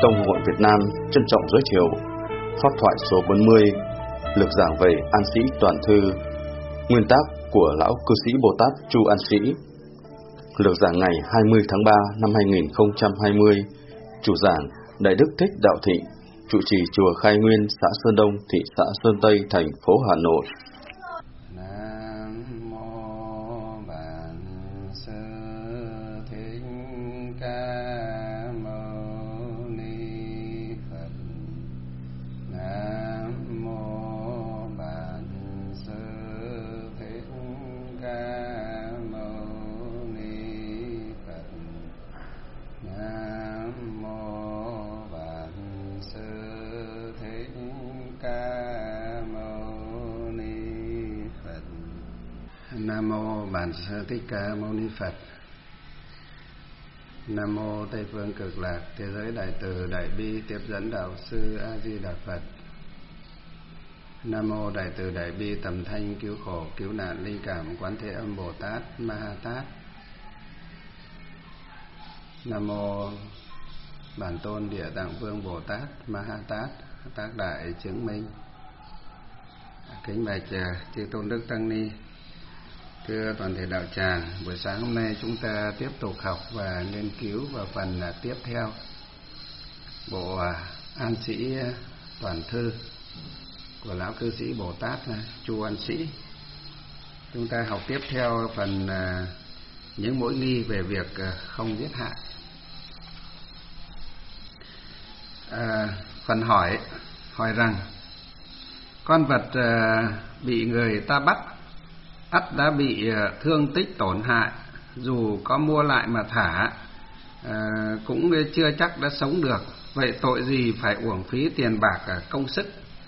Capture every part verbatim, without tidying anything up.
Tông Hội Việt Nam trân trọng giới thiệu pháp thoại số bốn mươi, lược giảng về An Sĩ Toàn Thư, nguyên tác của Lão Cư Sĩ Bồ Tát Chu An Sĩ. Lược giảng ngày hai mươi tháng ba năm hai nghìn không trăm hai mươi. Chủ giảng Đại Đức Thích Đạo Thịnh, trụ trì chùa Khai Nguyên, xã Sơn Đông, thị xã Sơn Tây, thành phố Hà Nội. Nam mô Bản Sư Thích Ca Mâu Ni Phật. Nam mô Tây phương Cực Lạc Thế giới Đại Từ Đại Bi Tiếp dẫn Đạo Sư A Di Đà Phật. Nam mô Đại Từ Đại Bi Tầm Thanh Cứu Khổ Cứu Nạn Linh Cảm Quán Thế Âm Bồ Tát Ma Ha Tát. Nam mô Bản Tôn Địa Tạng Vương Bồ Tát Ma Ha Tát, Tác Đại Chứng Minh. Kính bạch chư tôn đức tăng ni, thưa toàn thể đạo tràng, buổi sáng hôm nay chúng ta tiếp tục học và nghiên cứu vào phần tiếp theo bộ An Sĩ Toàn Thư của Lão Cư Sĩ Bồ Tát Chu An Sĩ. Chúng ta học tiếp theo phần những mối nghi về việc không giết hại. À, phần hỏi hỏi rằng con vật bị người ta bắt ắt đã bị thương tích tổn hại, dù có mua lại mà thả à, cũng chưa chắc đã sống được. Vậy tội gì phải uổng phí tiền bạc công sức?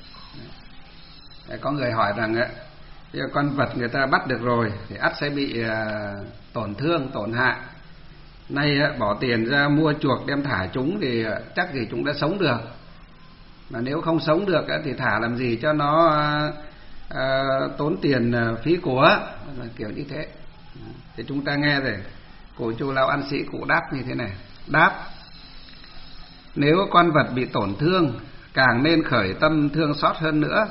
Có người hỏi rằng con vật người ta bắt được rồi thì ắt sẽ bị à, tổn thương tổn hại. Nay bỏ tiền ra mua chuộc đem thả chúng thì chắc gì chúng đã sống được. Mà nếu không sống được thì thả làm gì cho nó À, tốn tiền phí của, kiểu như thế. Thì chúng ta nghe rồi, cụ Chu Lão An Sĩ cụ đáp như thế này. Đáp: nếu con vật bị tổn thương, càng nên khởi tâm thương xót hơn nữa.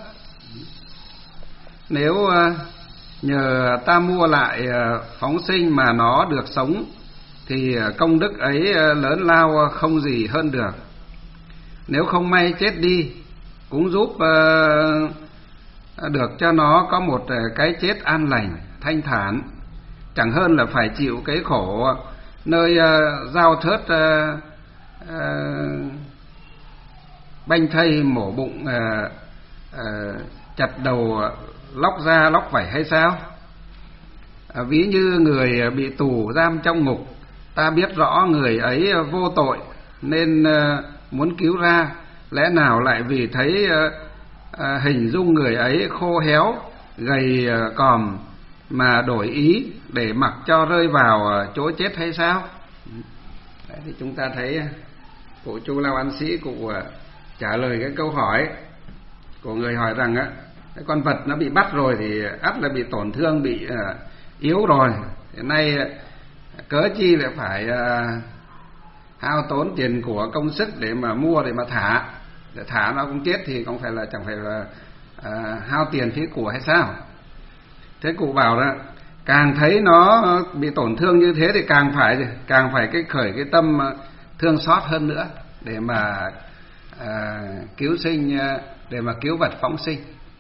Nếu nhờ ta mua lại phóng sinh mà nó được sống, thì công đức ấy lớn lao không gì hơn được. Nếu không may chết đi, cũng giúp uh, được cho nó có một cái chết an lành, thanh thản, chẳng hơn là phải chịu cái khổ nơi uh, dao thớt uh, uh, banh thây mổ bụng, uh, uh, chặt đầu, lóc da lóc vảy hay sao? Uh, ví như người bị tù giam trong ngục, ta biết rõ người ấy vô tội nên uh, muốn cứu ra, lẽ nào lại vì thấy uh, À, hình dung người ấy khô héo, gầy còm mà đổi ý để mặc cho rơi vào chỗ chết hay sao? Đấy, thì chúng ta thấy cụ Chu Lão An Sĩ cụ trả lời cái câu hỏi của người hỏi rằng á, cái con vật nó bị bắt rồi thì ắt là bị tổn thương, bị uh, yếu rồi. Hiện nay cớ chi lại phải uh, hao tốn tiền của công sức để mà mua, để mà thả. Để thả nó cũng chết thì không phải là chẳng phải là à, hao tiền phí của hay sao? Thế cụ bảo là càng thấy nó bị tổn thương như thế thì càng phải càng phải cái khởi cái tâm thương xót hơn nữa để mà à, cứu sinh, để mà cứu vật phóng sinh.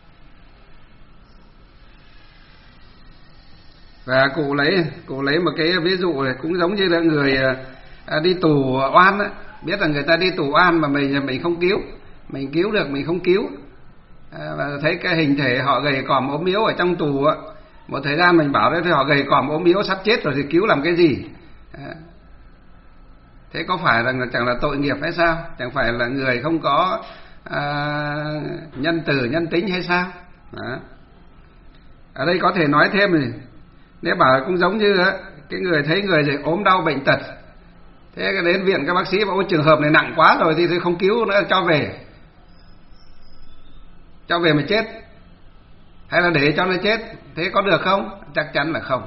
Và cụ lấy cụ lấy một cái ví dụ này, cũng giống như là người à, đi tù oan á, biết là người ta đi tù oan mà mình mình không cứu, mình cứu được mình không cứu, à, và thấy cái hình thể họ gầy còm ốm yếu ở trong tù á, một thời gian mình bảo đấy thì họ gầy còm ốm yếu sắp chết rồi thì cứu làm cái gì? À, thế có phải rằng là chẳng là tội nghiệp hay sao? Chẳng phải là người không có à, nhân từ nhân tính hay sao? À, ở đây có thể nói thêm này, nếu bảo cũng giống như á, cái người thấy người thì ốm đau bệnh tật, thế đến viện các bác sĩ bảo trường hợp này nặng quá rồi thì không cứu nữa, cho về cho về mà chết, hay là để cho nó chết, thế có được không? Chắc chắn là không.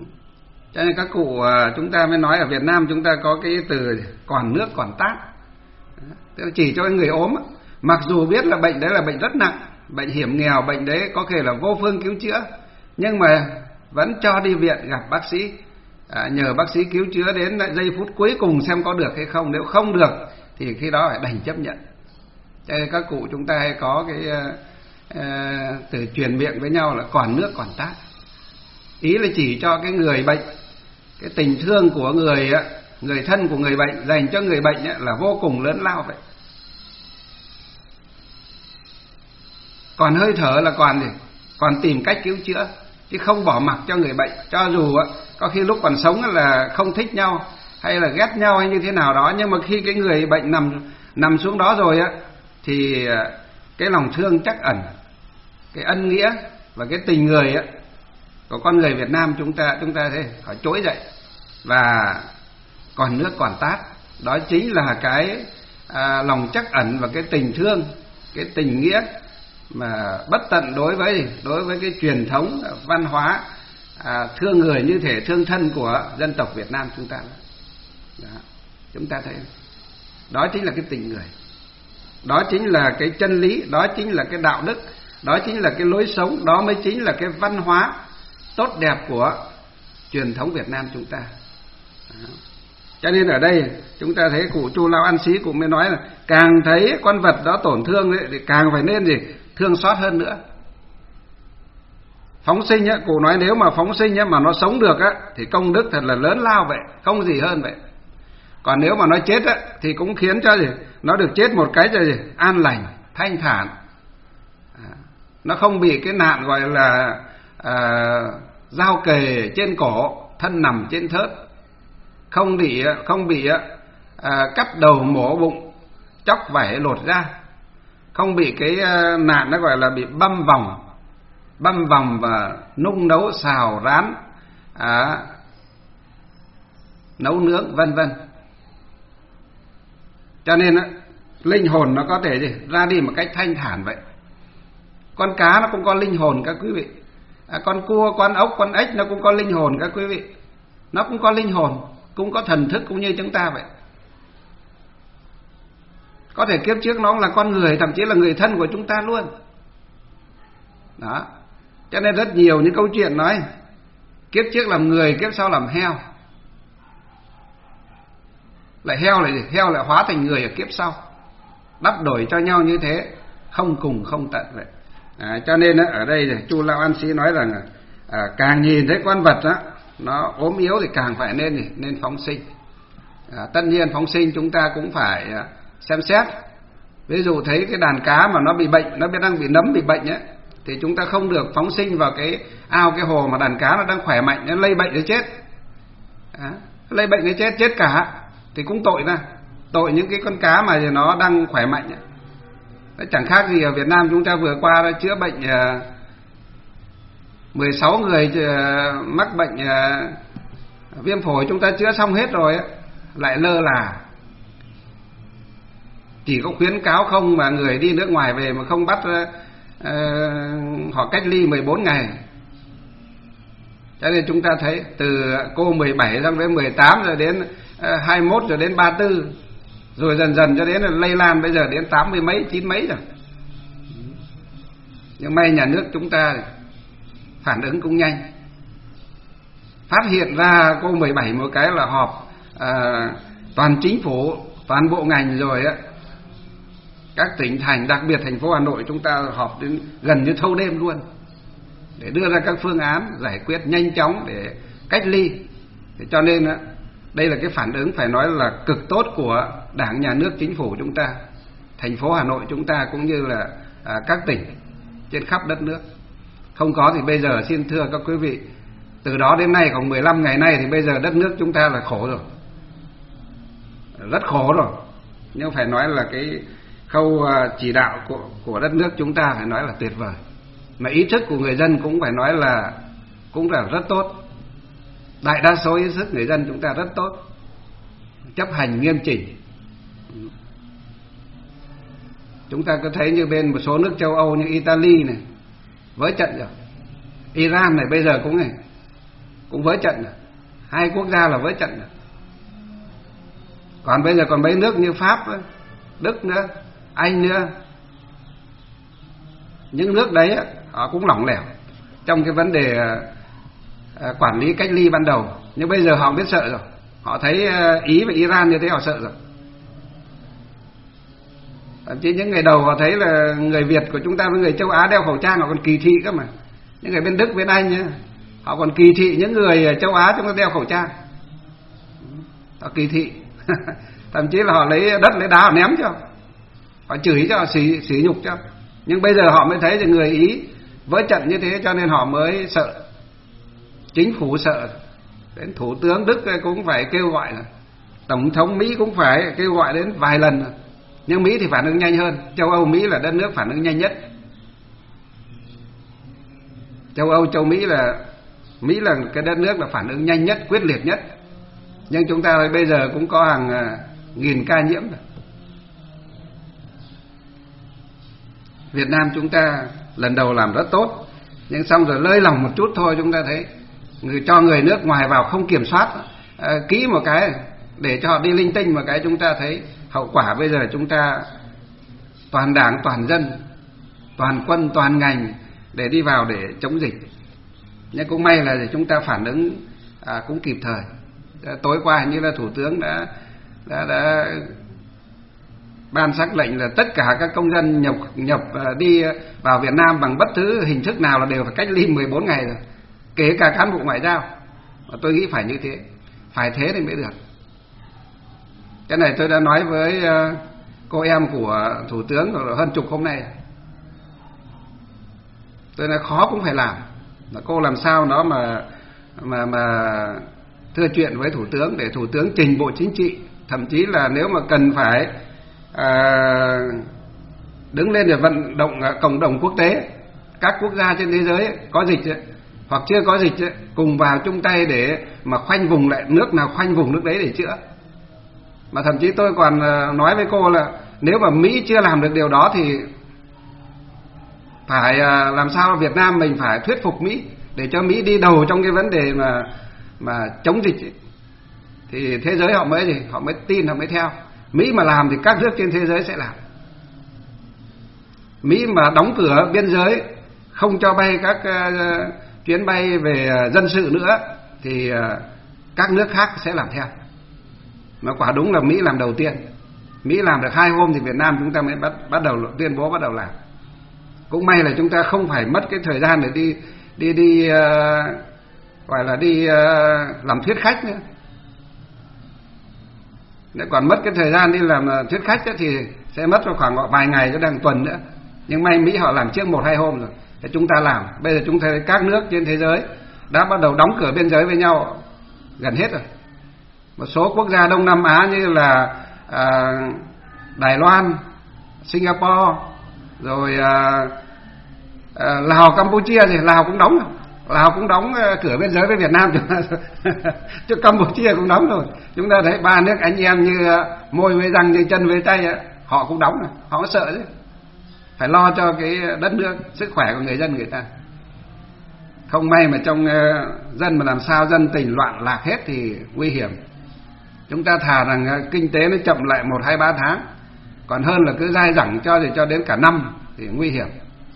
Cho nên các cụ chúng ta mới nói ở Việt Nam chúng ta có cái từ còn nước còn tát. Tức là chỉ cho cái người ốm, mặc dù biết là bệnh đấy là bệnh rất nặng, bệnh hiểm nghèo, bệnh đấy có thể là vô phương cứu chữa, nhưng mà vẫn cho đi viện gặp bác sĩ, à, nhờ bác sĩ cứu chữa đến giây phút cuối cùng xem có được hay không. Nếu không được thì khi đó phải đành chấp nhận. Cho nên các cụ chúng ta hay có cái uh, uh, từ truyền miệng với nhau là còn nước còn tát. Ý là chỉ cho cái người bệnh, cái tình thương của người người thân của người bệnh dành cho người bệnh là vô cùng lớn lao vậy. Còn hơi thở là còn gì? Còn tìm cách cứu chữa, chứ không bỏ mặc cho người bệnh. Cho dù có khi lúc còn sống là không thích nhau hay là ghét nhau hay như thế nào đó, nhưng mà khi cái người bệnh nằm nằm xuống đó rồi á, thì cái lòng thương trắc ẩn, cái ân nghĩa và cái tình người á của con người Việt Nam chúng ta chúng ta thế phải trỗi dậy và còn nước còn tát. Đó chính là cái à, lòng trắc ẩn và cái tình thương, cái tình nghĩa mà bất tận đối với đối với cái truyền thống văn hóa à, thương người như thể thương thân của dân tộc Việt Nam chúng ta. Đó, chúng ta thấy đó chính là cái tình người, đó chính là cái chân lý, đó chính là cái đạo đức, đó chính là cái lối sống, đó mới chính là cái văn hóa tốt đẹp của truyền thống Việt Nam chúng ta. Đó. Cho nên ở đây chúng ta thấy cụ Chu Lao An Sĩ cũng mới nói là càng thấy con vật đó tổn thương ấy, thì càng phải nên gì thương xót hơn nữa. Phóng sinh á, cụ nói nếu mà phóng sinh á mà nó sống được á thì công đức thật là lớn lao vậy, không gì hơn vậy. Còn nếu mà nó chết á thì cũng khiến cho gì nó được chết một cái cho gì an lành, thanh thản. À, nó không bị cái nạn gọi là à, dao kề trên cổ, thân nằm trên thớt, không bị không bị à, cắt đầu mổ bụng, chóc vảy lột ra, không bị cái nạn nó gọi là bị băm vòng, băm vòng và nung nấu xào rán, à, nấu nướng vân vân. Cho nên á, linh hồn nó có thể gì ra đi một cách thanh thản vậy. Con cá nó cũng có linh hồn các quý vị, à, con cua, con ốc, con ếch nó cũng có linh hồn các quý vị, nó cũng có linh hồn, cũng có thần thức cũng như chúng ta vậy. Có thể kiếp trước nó cũng là con người, thậm chí là người thân của chúng ta luôn. Đó. Cho nên rất nhiều những câu chuyện nói kiếp trước làm người, kiếp sau làm heo. Lại heo lại gì? Heo lại hóa thành người ở kiếp sau, đắp đổi cho nhau như thế, không cùng không tận vậy. À, cho nên ở đây Chu Lao An Sĩ nói rằng à, càng nhìn thấy con vật đó, nó ốm yếu thì càng phải nên gì? Nên phóng sinh. À, tất nhiên phóng sinh chúng ta cũng phải à, xem xét. Ví dụ thấy cái đàn cá mà nó bị bệnh, nó đang bị nấm bị bệnh ấy, thì chúng ta không được phóng sinh vào cái ao cái hồ mà đàn cá nó đang khỏe mạnh, nó lây bệnh nó chết. À, lây bệnh nó chết chết cả thì cũng tội ra, tội những cái con cá mà nó đang khỏe mạnh ấy. Nó chẳng khác gì ở Việt Nam chúng ta vừa qua đã chữa bệnh uh, mười sáu người uh, mắc bệnh uh, viêm phổi, chúng ta chữa xong hết rồi ấy, lại lơ là. Chỉ có khuyến cáo không mà người đi nước ngoài về mà không bắt uh, uh, họ cách ly mười bốn ngày. Cho nên chúng ta thấy từ cô mười bảy sang đến mười tám rồi đến uh, hai mươi mốt rồi đến ba mươi tư, rồi dần dần cho đến là lây lan bây giờ đến tám mươi mấy, chín mấy rồi. Nhưng may nhà nước chúng ta phản ứng cũng nhanh, phát hiện ra cô mười bảy một cái là họp à, toàn chính phủ, toàn bộ ngành rồi á, các tỉnh thành, đặc biệt thành phố Hà Nội chúng ta họp đến gần như thâu đêm luôn để đưa ra các phương án giải quyết nhanh chóng để cách ly. Để cho nên á, đây là cái phản ứng phải nói là cực tốt của Đảng, Nhà nước, Chính phủ chúng ta, thành phố Hà Nội chúng ta cũng như là à, các tỉnh trên khắp đất nước. Không có thì bây giờ xin thưa các quý vị, từ đó đến nay còn mười lăm ngày nay thì bây giờ đất nước chúng ta là khổ rồi, rất khổ rồi. Nhưng phải nói là cái khâu chỉ đạo của, của đất nước chúng ta phải nói là tuyệt vời. Mà ý thức của người dân cũng phải nói là cũng là rất tốt. Đại đa số ý thức người dân chúng ta rất tốt, chấp hành nghiêm chỉnh. Chúng ta có thấy như bên một số nước châu Âu như Italy này vỡ trận rồi, Iran này bây giờ cũng này cũng vỡ trận rồi, hai quốc gia là vỡ trận rồi. Còn bây giờ còn mấy nước như Pháp ấy, Đức nữa, Anh nữa. Những nước đấy họ cũng lỏng lẻo trong cái vấn đề quản lý cách ly ban đầu, nhưng bây giờ họ biết sợ rồi. Họ thấy Ý và Iran như thế họ sợ rồi. Thậm chí những ngày đầu họ thấy là người Việt của chúng ta với người châu Á đeo khẩu trang họ còn kỳ thị cơ mà. Những người bên Đức, bên Anh nhá, họ còn kỳ thị những người châu Á chúng ta đeo khẩu trang. Họ kỳ thị. Thậm chí là họ lấy đất lấy đá họ ném cho, họ chửi cho, họ sỉ, sỉ nhục cho. Nhưng bây giờ họ mới thấy rằng người Ý với trận như thế cho nên họ mới sợ. Chính phủ sợ. Đến Thủ tướng Đức cũng phải kêu gọi rồi. Tổng thống Mỹ cũng phải kêu gọi đến vài lần rồi. Nhưng Mỹ thì phản ứng nhanh hơn. Châu Âu, Mỹ là đất nước phản ứng nhanh nhất. Châu Âu, châu Mỹ là Mỹ là cái đất nước là phản ứng nhanh nhất, quyết liệt nhất. Nhưng chúng ta bây giờ cũng có hàng nghìn ca nhiễm rồi. Việt Nam chúng ta lần đầu làm rất tốt, nhưng xong rồi lơi lòng một chút thôi chúng ta thấy người cho người nước ngoài vào không kiểm soát, à, ký một cái để cho họ đi linh tinh một cái, chúng ta thấy hậu quả bây giờ chúng ta toàn đảng, toàn dân, toàn quân, toàn ngành để đi vào để chống dịch. Nhưng cũng may là chúng ta phản ứng à, cũng kịp thời. Tối qua hình như là Thủ tướng đã đã đã ban sắc lệnh là tất cả các công dân nhập nhập đi vào Việt Nam bằng bất cứ hình thức nào là đều phải cách ly mười bốn ngày rồi, kể cả cán bộ ngoại giao. Và tôi nghĩ phải như thế, phải thế thì mới được. Cái này tôi đã nói với cô em của Thủ tướng hơn chục hôm nay. Tôi nói khó cũng phải làm. Cô làm sao đó mà mà mà thưa chuyện với Thủ tướng để Thủ tướng trình Bộ Chính trị, thậm chí là nếu mà cần phải à, đứng lên để vận động cộng đồng quốc tế, các quốc gia trên thế giới có dịch ấy, hoặc chưa có dịch ấy, cùng vào chung tay để mà khoanh vùng lại, nước nào khoanh vùng nước đấy để chữa. Mà thậm chí tôi còn nói với cô là nếu mà Mỹ chưa làm được điều đó thì phải làm sao Việt Nam mình phải thuyết phục Mỹ để cho Mỹ đi đầu trong cái vấn đề mà mà chống dịch ấy. Thì thế giới họ mới gì họ mới tin, họ mới theo. Mỹ mà làm thì các nước trên thế giới sẽ làm. Mỹ mà đóng cửa biên giới, không cho bay các uh, chuyến bay về uh, dân sự nữa thì uh, các nước khác sẽ làm theo. Mà quả đúng là Mỹ làm đầu tiên. Mỹ làm được hai hôm thì Việt Nam chúng ta mới bắt bắt đầu tuyên bố bắt đầu làm. Cũng may là chúng ta không phải mất cái thời gian để đi đi đi uh, gọi là đi uh, làm thuyết khách nữa. Nếu còn mất cái thời gian đi làm thuyết khách ấy, thì sẽ mất khoảng vài ngày cho đang tuần nữa. Nhưng may Mỹ họ làm trước một hai hôm rồi, thì chúng ta làm. Bây giờ chúng ta thấy các nước trên thế giới đã bắt đầu đóng cửa biên giới với nhau gần hết rồi. Một số quốc gia Đông Nam Á như là à, Đài Loan, Singapore, rồi à, à, Lào, Campuchia thì Lào cũng đóng rồi. Lào cũng đóng cửa biên giới với Việt Nam, chứ Campuchia cũng đóng rồi. Chúng ta thấy ba nước anh em như môi với răng, như chân với tay, họ cũng đóng rồi. Họ có sợ chứ, phải lo cho cái đất nước, sức khỏe của người dân người ta. Không may mà trong dân mà làm sao dân tình loạn lạc hết thì nguy hiểm. Chúng ta thà rằng kinh tế nó chậm lại một hai ba tháng, còn hơn là cứ dai dẳng cho thì cho đến cả năm thì nguy hiểm.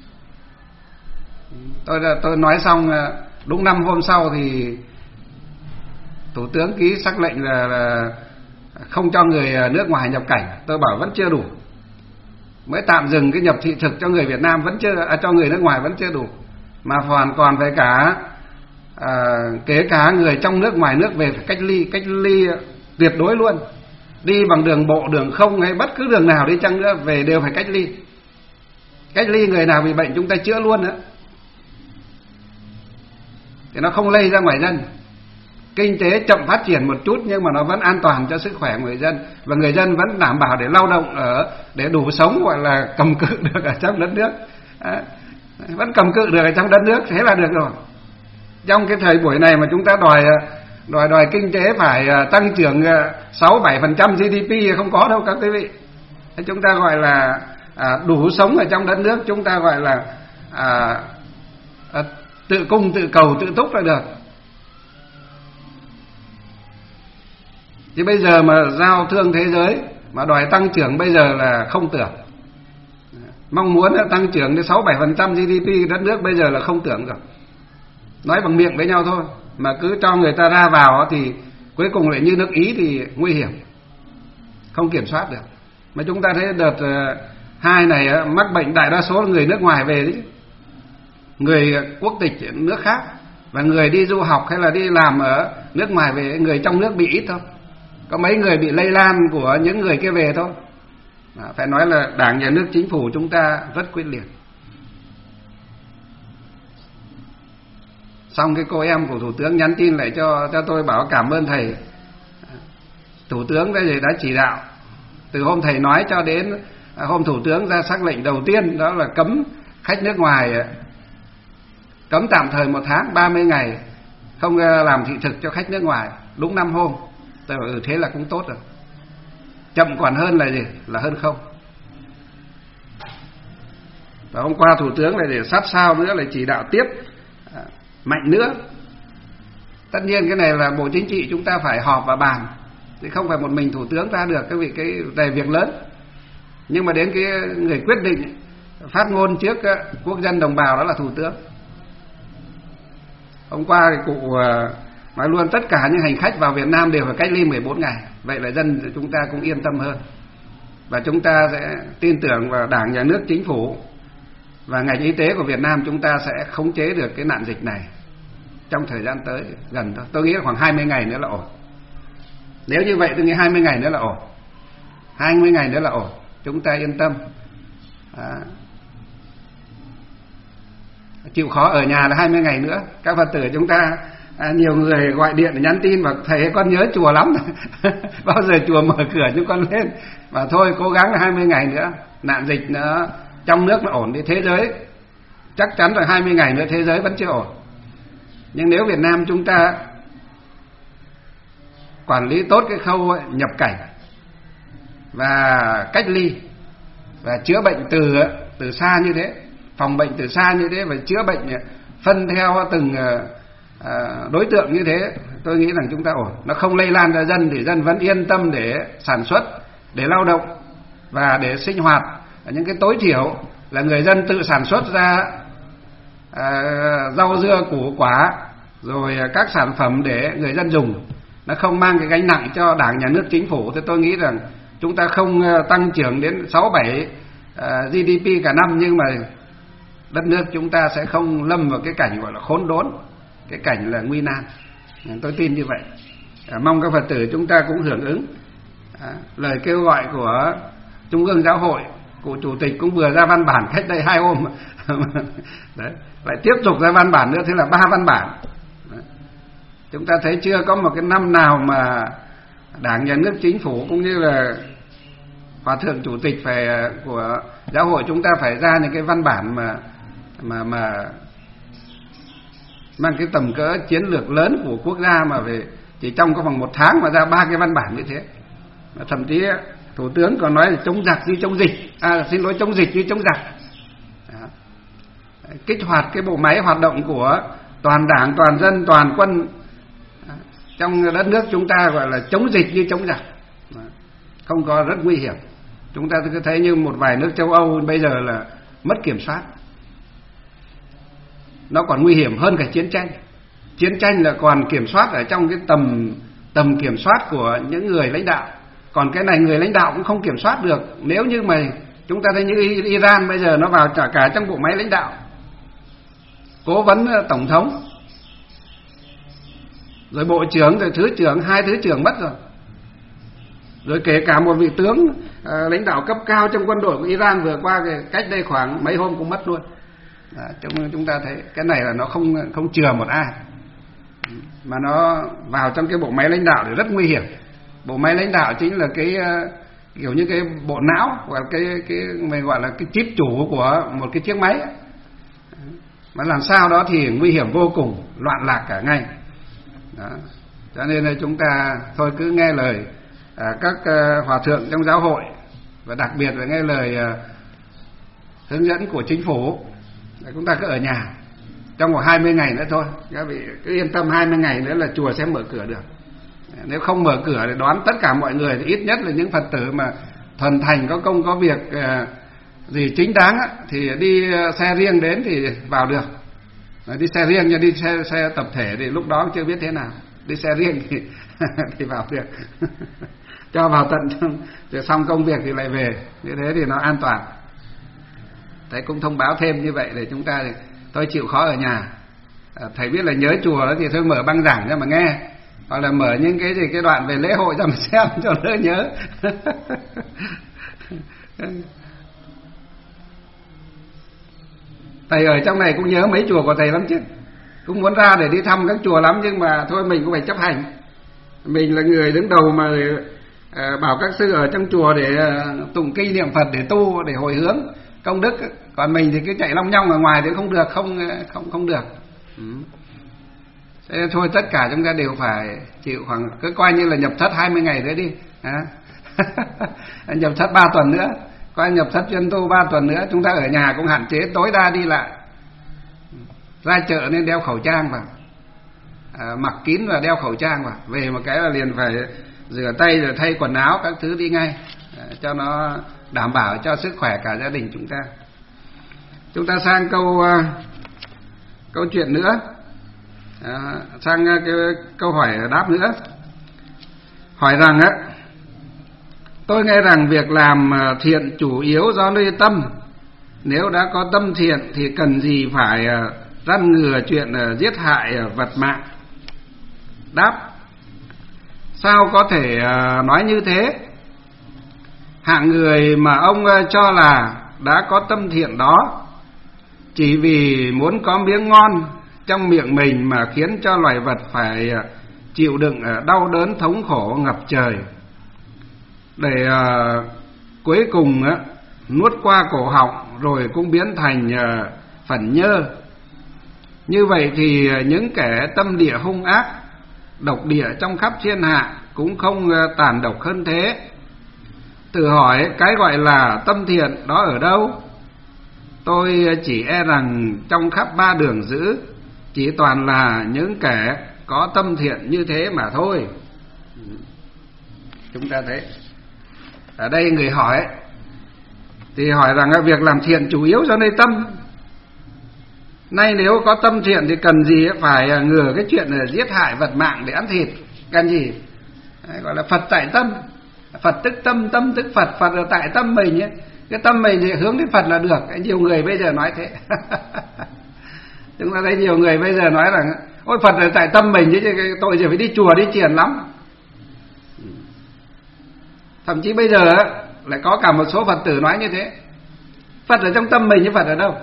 Tôi tôi nói xong đúng năm hôm sau thì Thủ tướng ký sắc lệnh là, là không cho người nước ngoài nhập cảnh. Tôi bảo vẫn chưa đủ, mới tạm dừng cái nhập thị thực cho người Việt Nam vẫn chưa, à, cho người nước ngoài vẫn chưa đủ, mà hoàn còn phải cả à, kể cả người trong nước ngoài nước về phải cách ly, cách ly tuyệt đối luôn. Đi bằng đường bộ, đường không hay bất cứ đường nào đi chăng nữa về đều phải cách ly. Cách ly người nào bị bệnh chúng ta chữa luôn nữa, thì nó không lây ra ngoài dân. Kinh tế chậm phát triển một chút nhưng mà nó vẫn an toàn cho sức khỏe của người dân, và người dân vẫn đảm bảo để lao động ở, để đủ sống, gọi là cầm cự được ở trong đất nước. À, vẫn cầm cự được ở trong đất nước, thế là được rồi. Trong cái thời buổi này mà chúng ta đòi đòi đòi kinh tế phải tăng trưởng sáu bảy phần trăm giê đê pê không có đâu các quý vị. Chúng ta gọi là à, đủ sống ở trong đất nước, chúng ta gọi là à, à, tự cung tự cầu tự túc là được. Chứ bây giờ mà giao thương thế giới mà đòi tăng trưởng bây giờ là không tưởng. Mong muốn tăng trưởng đến sáu bảy phần trăm giê đê pê đất nước bây giờ là không tưởng rồi. Nói bằng miệng với nhau thôi, mà cứ cho người ta ra vào thì cuối cùng lại như nước Ý thì nguy hiểm, không kiểm soát được. Mà chúng ta thấy đợt hai này mắc bệnh đại đa số là người nước ngoài về đấy, người quốc tịch nước khác, và người đi du học hay là đi làm ở nước ngoài về, người trong nước bị ít thôi, có mấy người bị lây lan của những người kia về thôi. À, phải nói là Đảng, Nhà nước, Chính phủ chúng ta rất quyết liệt. Xong cái cô em của Thủ tướng nhắn tin lại cho cho tôi bảo cảm ơn thầy. Thủ tướng đã đã chỉ đạo từ hôm thầy nói cho đến hôm Thủ tướng ra sắc lệnh đầu tiên, đó là cấm khách nước ngoài, cấm tạm thời một tháng ba mươi ngày không làm thị thực cho khách nước ngoài, đúng năm hôm. Tôi bảo ừ, thế là cũng tốt rồi. Chậm còn hơn là gì? Là hơn không. Và hôm qua Thủ tướng lại để sát sao nữa, lại chỉ đạo tiếp à, mạnh nữa. Tất nhiên cái này là Bộ Chính trị chúng ta phải họp và bàn, thì không phải một mình Thủ tướng ra được cái việc cái về việc lớn. Nhưng mà đến cái người quyết định phát ngôn trước quốc dân đồng bào đó là Thủ tướng. Hôm qua thì cụ nói luôn tất cả những hành khách vào Việt Nam đều phải cách ly mười bốn ngày. Vậy là dân chúng ta cũng yên tâm hơn. Và chúng ta sẽ tin tưởng vào Đảng, Nhà nước, Chính phủ và ngành y tế của Việt Nam, chúng ta sẽ khống chế được cái nạn dịch này trong thời gian tới gần thôi. Tôi nghĩ là khoảng hai mươi ngày nữa là ổn. Nếu như vậy tôi nghĩ hai mươi ngày nữa là ổn. hai mươi ngày nữa là ổn. Chúng ta yên tâm. À, chịu khó ở nhà là hai mươi ngày nữa. Các Phật tử chúng ta à, nhiều người gọi điện nhắn tin và thầy con nhớ chùa lắm. Bao giờ chùa mở cửa chúng con lên. Và thôi cố gắng là hai mươi ngày nữa. Nạn dịch nó trong nước nó ổn, thì thế giới chắc chắn là hai mươi ngày nữa thế giới vẫn chưa ổn. Nhưng nếu Việt Nam chúng ta quản lý tốt cái khâu nhập cảnh và cách ly và chữa bệnh từ từ xa như thế, phòng bệnh từ xa như thế, và chữa bệnh phân theo từng đối tượng như thế, tôi nghĩ rằng chúng ta ổn. Nó không lây lan ra dân thì dân vẫn yên tâm để sản xuất, để lao động và để sinh hoạt. Những cái tối thiểu là người dân tự sản xuất ra à, rau dưa củ quả rồi các sản phẩm để người dân dùng, nó không mang cái gánh nặng cho Đảng, Nhà nước, Chính phủ. Thì tôi nghĩ rằng chúng ta không tăng trưởng đến sáu bảy uh, giê đê pê cả năm, nhưng mà đất nước chúng ta sẽ không lâm vào cái cảnh gọi là khốn đốn, cái cảnh là nguy nan. Tôi tin như vậy. À, mong các Phật tử chúng ta cũng hưởng ứng à, lời kêu gọi của Trung ương Giáo hội. Cụ Chủ tịch cũng vừa ra văn bản cách đây hai hôm. Đấy, lại tiếp tục ra văn bản nữa, thế là ba văn bản. Đấy. Chúng ta thấy chưa có một cái năm nào mà Đảng, Nhà nước, Chính phủ cũng như là Hòa thượng Chủ tịch phải của Giáo hội chúng ta phải ra những cái văn bản mà mà mà mang cái tầm cỡ chiến lược lớn của quốc gia, mà về chỉ trong có khoảng một tháng mà ra ba cái văn bản như thế. Thậm chí Thủ tướng còn nói là chống giặc như chống dịch, à xin lỗi chống dịch như chống giặc. Đó. Kích hoạt cái bộ máy hoạt động của toàn Đảng, toàn dân, toàn quân trong đất nước chúng ta, gọi là chống dịch như chống giặc. Đó. Không có, rất nguy hiểm. Chúng ta cứ thấy như một vài nước châu Âu bây giờ là mất kiểm soát. Nó còn nguy hiểm hơn cả chiến tranh. Chiến tranh là còn kiểm soát ở trong cái tầm tầm kiểm soát của những người lãnh đạo. Còn cái này người lãnh đạo cũng không kiểm soát được. Nếu như mà chúng ta thấy như Iran bây giờ nó vào cả cả trong bộ máy lãnh đạo, cố vấn tổng thống, rồi bộ trưởng, rồi thứ trưởng, hai thứ trưởng mất rồi. Rồi kể cả một vị tướng uh, lãnh đạo cấp cao trong quân đội của Iran vừa qua cách đây khoảng mấy hôm cũng mất luôn. Đó, chúng, chúng ta thấy cái này là nó không không chừa một ai, mà nó vào trong cái bộ máy lãnh đạo thì rất nguy hiểm. Bộ máy lãnh đạo chính là cái uh, kiểu như cái bộ não, hoặc cái cái mình gọi là cái chip chủ của một cái chiếc máy. Mà làm sao đó thì nguy hiểm vô cùng, loạn lạc cả ngay. Đó. Cho nên là chúng ta thôi cứ nghe lời à, các uh, hòa thượng trong giáo hội, và đặc biệt là nghe lời uh, hướng dẫn của chính phủ. Chúng ta cứ ở nhà trong khoảng hai mươi ngày nữa thôi. Các vị cứ yên tâm, hai mươi ngày nữa là chùa sẽ mở cửa được. Nếu không mở cửa để đón tất cả mọi người thì ít nhất là những Phật tử mà thuần thành có công có việc gì chính đáng á, thì đi xe riêng đến thì vào được. Đi xe riêng nhưng đi xe, xe tập thể thì lúc đó chưa biết thế nào. Đi xe riêng thì thì vào được. Cho vào tận rồi xong công việc thì lại về. Như thế thì nó an toàn. Thầy cũng thông báo thêm như vậy để chúng ta thì tôi chịu khó ở nhà. Thầy biết là nhớ chùa đó thì thôi mở băng giảng ra mà nghe, hoặc là mở những cái gì cái đoạn về lễ hội ra mà xem cho đỡ nhớ. Thầy ở trong này cũng nhớ mấy chùa của thầy lắm chứ, cũng muốn ra để đi thăm các chùa lắm, nhưng mà thôi mình cũng phải chấp hành. Mình là người đứng đầu mà à, bảo các sư ở trong chùa để à, tụng kinh niệm Phật, để tu, để hồi hướng công đức. Còn mình thì cứ chạy long nhong ở ngoài thì không được, không không không được. Ừ. Thế nên thôi tất cả chúng ta đều phải chịu khoảng, cứ coi như là nhập thất hai mươi ngày nữa đi. À. Nhập thất ba tuần nữa, coi nhập thất chuyên tu ba tuần nữa, chúng ta ở nhà cũng hạn chế tối đa đi lại. Ra chợ nên đeo khẩu trang vào, à, mặc kín và đeo khẩu trang vào. Về một cái là liền phải rửa tay rồi thay quần áo các thứ đi ngay, à, cho nó đảm bảo cho sức khỏe cả gia đình chúng ta. Chúng ta sang câu uh, câu chuyện nữa, à, sang uh, cái câu hỏi đáp nữa. Hỏi rằng á, tôi nghe rằng việc làm thiện chủ yếu do nơi tâm. Nếu đã có tâm thiện thì cần gì phải uh, ngăn ngừa chuyện uh, giết hại uh, vật mạng. Đáp: sao có thể uh, nói như thế? Hạng người mà ông uh, cho là đã có tâm thiện đó chỉ vì muốn có miếng ngon trong miệng mình mà khiến cho loài vật phải uh, chịu đựng uh, đau đớn thống khổ ngập trời, để uh, cuối cùng uh, nuốt qua cổ họng rồi cũng biến thành uh, phần nhơ. Như vậy thì uh, những kẻ tâm địa hung ác, độc địa trong khắp thiên hạ cũng không uh, tàn độc hơn thế. Tự hỏi cái gọi là tâm thiện đó ở đâu? Tôi chỉ e rằng trong khắp ba đường dữ chỉ toàn là những kẻ có tâm thiện như thế mà thôi. Chúng ta thấy ở đây người hỏi thì hỏi rằng việc làm thiện chủ yếu do nơi tâm. Nay nếu có tâm thiện thì cần gì phải ngừa cái chuyện là giết hại vật mạng để ăn thịt, cần gì? Đấy, gọi là Phật tại tâm. Phật tức tâm, tâm tức Phật, Phật ở tại tâm mình ấy. Cái tâm mình thì hướng đến Phật là được. Nhiều người bây giờ nói thế. Chúng ta thấy nhiều người bây giờ nói rằng ôi Phật ở tại tâm mình chứ tội gì phải đi chùa đi chiền lắm. Thậm chí bây giờ lại có cả một số Phật tử nói như thế. Phật ở trong tâm mình chứ Phật ở đâu?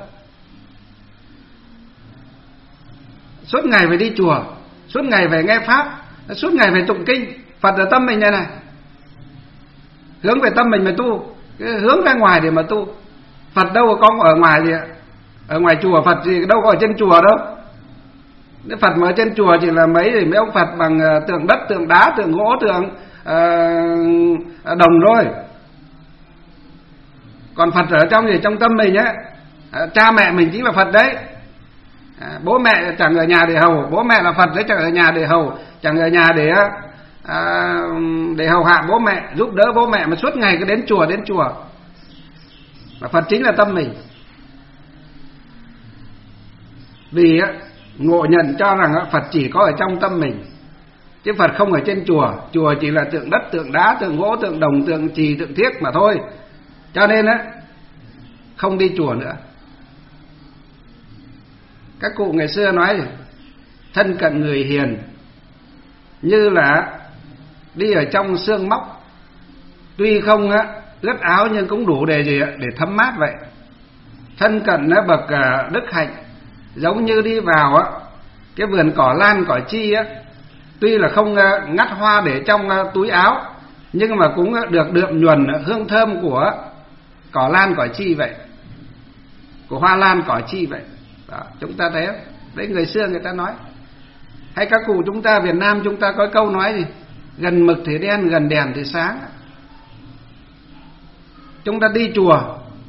Suốt ngày phải đi chùa, suốt ngày phải nghe Pháp, suốt ngày phải tụng kinh. Phật ở tâm mình này này, hướng về tâm mình mà tu, hướng ra ngoài để mà tu. Phật đâu có ở ngoài gì ạ? Ở ngoài chùa Phật gì đâu có ở trên chùa đâu. Nếu Phật mà ở trên chùa chỉ là mấy thì mấy ông Phật bằng tượng đất, tượng đá, tượng gỗ, tượng uh, đồng thôi. Còn Phật ở trong gì? Trong tâm mình á. uh, Cha mẹ mình chính là Phật đấy. uh, Bố mẹ chẳng ở nhà để hầu, bố mẹ là Phật đấy, chẳng ở nhà để hầu, chẳng ở nhà để uh, để hầu hạ bố mẹ, giúp đỡ bố mẹ, mà suốt ngày cứ đến chùa đến chùa. Mà Phật chính là tâm mình. Vì á, ngộ nhận cho rằng á, Phật chỉ có ở trong tâm mình, chứ Phật không ở trên chùa. Chùa chỉ là tượng đất, tượng đá, tượng gỗ, tượng đồng, tượng trì, tượng thiếc mà thôi. Cho nên á, không đi chùa nữa. Các cụ ngày xưa nói thân cận người hiền như là đi ở trong xương móc, tuy không á, ướt áo nhưng cũng đủ để gì ạ? Để thấm mát vậy. Thân cận á, bậc à, đức hạnh, giống như đi vào á, cái vườn cỏ lan cỏ chi á, tuy là không à, ngắt hoa để trong à, túi áo, nhưng mà cũng à, được đượm nhuần à, hương thơm của cỏ lan cỏ chi vậy, của hoa lan cỏ chi vậy. Đó, chúng ta thấy đấy, người xưa người ta nói. Hay các cụ chúng ta Việt Nam chúng ta có câu nói gì? Gần mực thì đen, gần đèn thì sáng. Chúng ta đi chùa,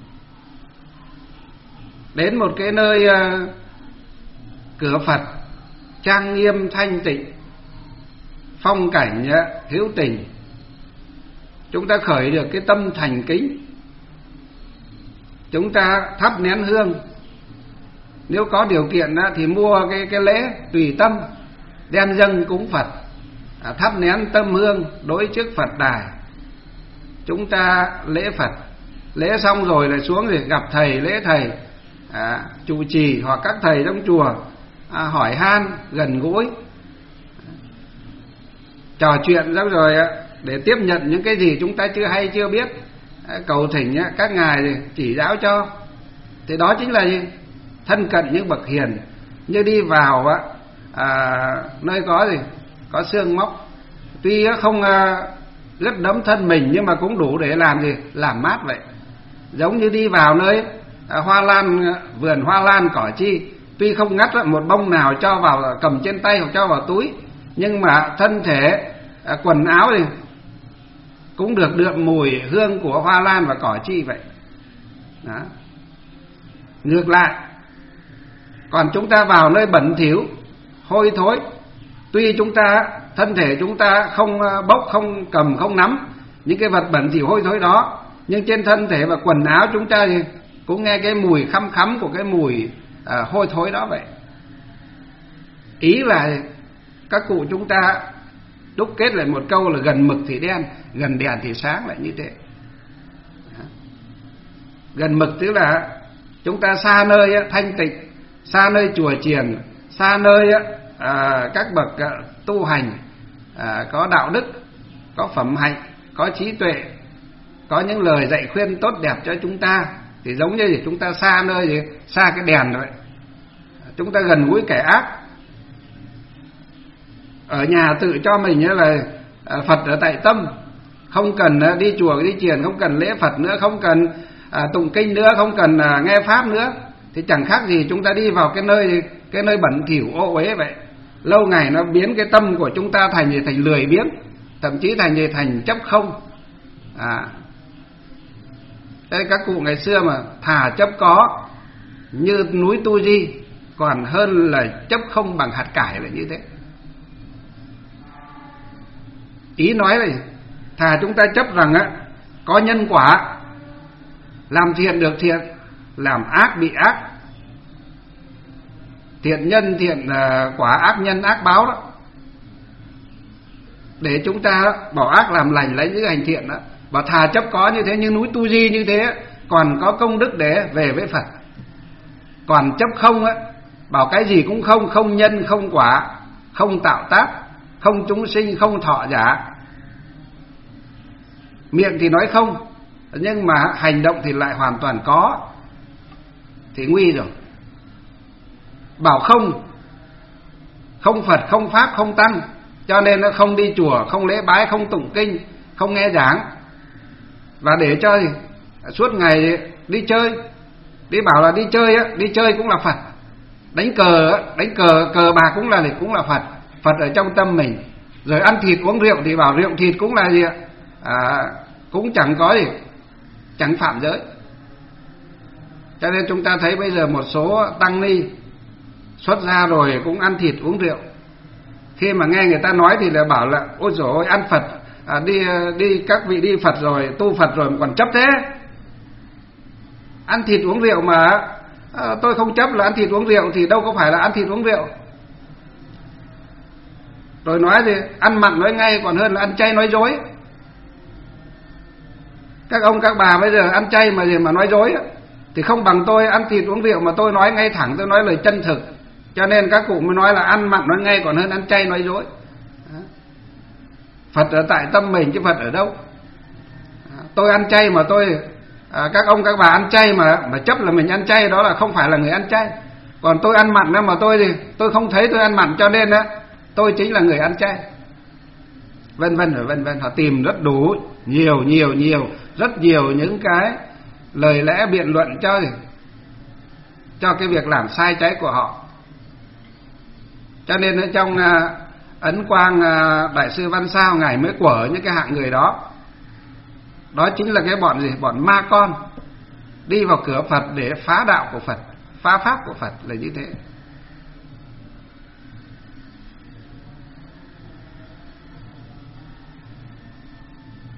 đến một cái nơi uh, cửa Phật trang nghiêm thanh tịnh, phong cảnh hữu tình, chúng ta khởi được cái tâm thành kính, chúng ta thắp nén hương. Nếu có điều kiện thì mua cái cái lễ tùy tâm, đem dâng cúng Phật, à, thắp nén tâm hương đối trước Phật đài. Chúng ta lễ Phật, lễ xong rồi lại xuống thì gặp thầy, lễ thầy, à, trụ trì hoặc các thầy trong chùa, à, hỏi han gần gũi, trò chuyện xong rồi để tiếp nhận những cái gì chúng ta chưa hay chưa biết, à, cầu thỉnh các ngài chỉ giáo cho. Thì đó chính là gì? Thân cận những bậc hiền. Như đi vào à, nơi có gì có xương móc, tuy không à, ướt đẫm thân mình nhưng mà cũng đủ để làm gì? Làm mát vậy. Giống như đi vào nơi à, hoa lan, vườn hoa lan cỏ chi, tuy không ngắt một bông nào cho vào cầm trên tay hoặc cho vào túi, nhưng mà thân thể, à, quần áo thì cũng được đượm mùi hương của hoa lan và cỏ chi vậy. Đó. Ngược lại, còn chúng ta vào nơi bẩn thỉu, hôi thối, tuy chúng ta thân thể chúng ta không bốc, không cầm, không nắm những cái vật bẩn thỉu hôi thối đó, nhưng trên thân thể và quần áo chúng ta thì cũng nghe cái mùi khăm khắm của cái mùi à, hôi thối đó vậy. Ý là các cụ chúng ta đúc kết lại một câu là gần mực thì đen, gần đèn thì sáng, lại như thế. Gần mực tức là chúng ta xa nơi thanh tịnh, xa nơi chùa chiền, xa nơi à, các bậc à, tu hành à, có đạo đức, có phẩm hạnh, có trí tuệ, có những lời dạy khuyên tốt đẹp cho chúng ta. Thì giống như thì chúng ta xa nơi gì? Xa cái đèn vậy. Chúng ta gần gũi kẻ ác. Ở nhà tự cho mình là à, Phật ở tại tâm, không cần à, đi chùa đi chiền, không cần lễ Phật nữa, không cần à, tụng kinh nữa, không cần à, nghe pháp nữa, thì chẳng khác gì chúng ta đi vào cái nơi cái nơi bẩn thỉu ô uế vậy. Lâu ngày nó biến cái tâm của chúng ta thành gì? Thành lười biếng, thậm chí thành gì? Thành chấp không. À, đây các cụ ngày xưa mà thà chấp có như núi Tu Di còn hơn là chấp không bằng hạt cải, là như thế. Ý nói là thà chúng ta chấp rằng á có nhân quả, làm thiện được thiện, làm ác bị ác. Thiện nhân thiện quả, ác nhân ác báo đó. Để chúng ta bỏ ác làm lành, lấy những hành thiện đó. Và thà chấp có như thế, như núi Tu Di như thế, còn có công đức để về với Phật. Còn chấp không á, bảo cái gì cũng không, không nhân, không quả, không tạo tác, không chúng sinh, không thọ giả. Miệng thì nói không, nhưng mà hành động thì lại hoàn toàn có, thì nguy rồi. Bảo không, không Phật, không Pháp, không Tăng, cho nên nó không đi chùa, không lễ bái, không tụng kinh, không nghe giảng. Và để cho suốt ngày đi chơi, đi bảo là đi chơi á, đi chơi cũng là Phật. Đánh cờ, đánh cờ, cờ bạc cũng là cũng là Phật, Phật ở trong tâm mình. Rồi ăn thịt uống rượu thì bảo rượu thịt cũng là gì ạ? À, cũng chẳng có gì, chẳng phạm giới. Cho nên chúng ta thấy bây giờ một số tăng ni xuất gia rồi cũng ăn thịt uống rượu. Khi mà nghe người ta nói thì là bảo là ôi dồi ôi, ăn Phật, à, đi đi các vị đi Phật rồi, tu Phật rồi mà còn chấp thế. Ăn thịt uống rượu mà à, tôi không chấp là ăn thịt uống rượu thì đâu có phải là ăn thịt uống rượu. Rồi nói thì ăn mặn nói ngay còn hơn là ăn chay nói dối. Các ông các bà bây giờ ăn chay mà gì mà nói dối thì không bằng tôi ăn thịt uống rượu mà tôi nói ngay thẳng, tôi nói lời chân thực. Cho nên các cụ mới nói là ăn mặn nói ngay còn hơn ăn chay nói dối. Phật ở tại tâm mình chứ Phật ở đâu. Tôi ăn chay mà tôi à, các ông các bà ăn chay mà mà chấp là mình ăn chay, đó là không phải là người ăn chay. Còn tôi ăn mặn mà tôi thì tôi không thấy tôi ăn mặn, cho nên á tôi chính là người ăn chay. Vân vân và vân vân, họ tìm rất đủ nhiều nhiều nhiều rất nhiều những cái lời lẽ biện luận cho cho cái việc làm sai trái của họ. Cho nên ở trong uh, Ấn Quang uh, Đại sư Văn Sao ngài mới quở những cái hạng người đó. Đó chính là cái bọn gì? Bọn ma con đi vào cửa Phật để phá đạo của Phật, phá pháp của Phật, là như thế.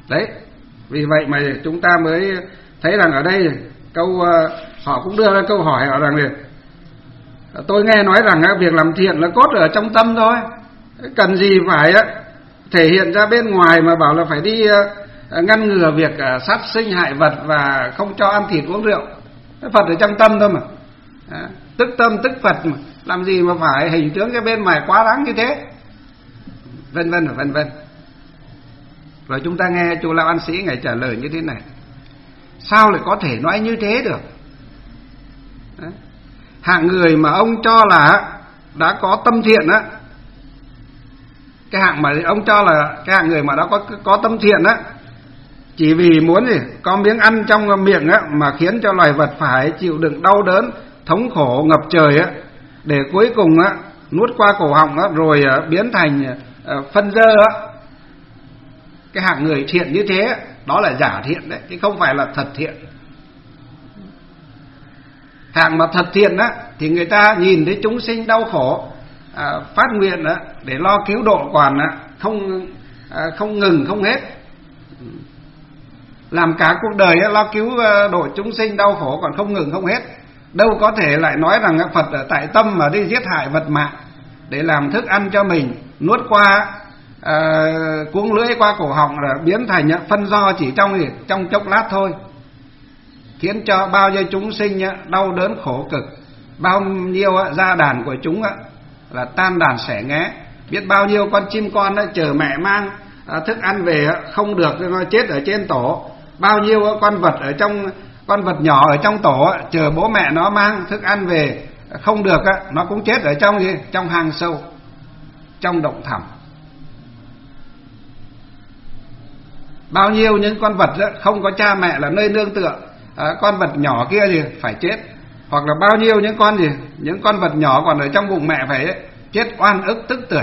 Đấy, vì vậy mà chúng ta mới thấy rằng ở đây câu uh, họ cũng đưa ra câu hỏi họ rằng là tôi nghe nói rằng uh, việc làm thiện là cốt ở trong tâm thôi, cần gì phải uh, thể hiện ra bên ngoài mà bảo là phải đi uh, ngăn ngừa việc uh, sát sinh hại vật và không cho ăn thịt uống rượu. Phật ở trong tâm thôi mà, à, tức tâm tức Phật mà, làm gì mà phải hình tướng cái bên ngoài quá đáng như thế, vân vân vân vân. Rồi chúng ta nghe chùa Lão An Sĩ ngài trả lời như thế này: sao lại có thể nói như thế được? Đấy. Hạng người mà ông cho là đã có tâm thiện á, cái hạng mà ông cho là cái hạng người mà đã có có tâm thiện á, chỉ vì muốn gì có miếng ăn trong miệng á mà khiến cho loài vật phải chịu đựng đau đớn thống khổ ngập trời á, để cuối cùng á nuốt qua cổ họng á rồi biến thành phân dơ á. Cái hạng người thiện như thế đó là giả thiện đấy, chứ không phải là thật thiện. Hạng mà thật thiện á thì người ta nhìn thấy chúng sinh đau khổ, à, phát nguyện á để lo cứu độ còn á không à, không ngừng không hết, làm cả cuộc đời á, lo cứu độ chúng sinh đau khổ còn không ngừng không hết. Đâu có thể lại nói rằng Phật ở tại tâm mà đi giết hại vật mạng để làm thức ăn cho mình, nuốt qua à, cuống lưỡi qua cổ họng là biến thành phân do chỉ trong gì trong chốc lát thôi, khiến cho bao nhiêu chúng sinh đau đớn khổ cực, bao nhiêu gia đàn của chúng là tan đàn xẻ nghé, biết bao nhiêu con chim con chờ mẹ mang thức ăn về không được chết ở trên tổ, bao nhiêu con vật ở trong con vật nhỏ ở trong tổ chờ bố mẹ nó mang thức ăn về không được, nó cũng chết ở trong gì trong hang sâu, trong động thẳm. Bao nhiêu những con vật không có cha mẹ là nơi nương tựa, à, con vật nhỏ kia thì phải chết, hoặc là bao nhiêu những con gì những con vật nhỏ còn ở trong bụng mẹ phải chết oan ức tức tưởi.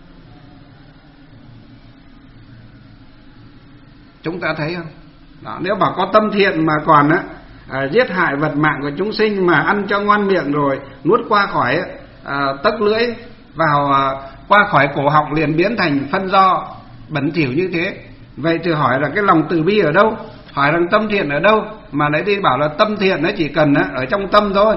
Chúng ta thấy không? Đó, nếu bảo có tâm thiện mà còn á à, giết hại vật mạng của chúng sinh mà ăn cho ngoan miệng rồi nuốt qua khỏi à, tấc lưỡi vào à, qua khỏi cổ họng liền biến thành phân do bẩn thỉu như thế, vậy thì hỏi là cái lòng từ bi ở đâu, hỏi rằng tâm thiện ở đâu mà lại đi bảo là tâm thiện nó chỉ cần ở trong tâm thôi,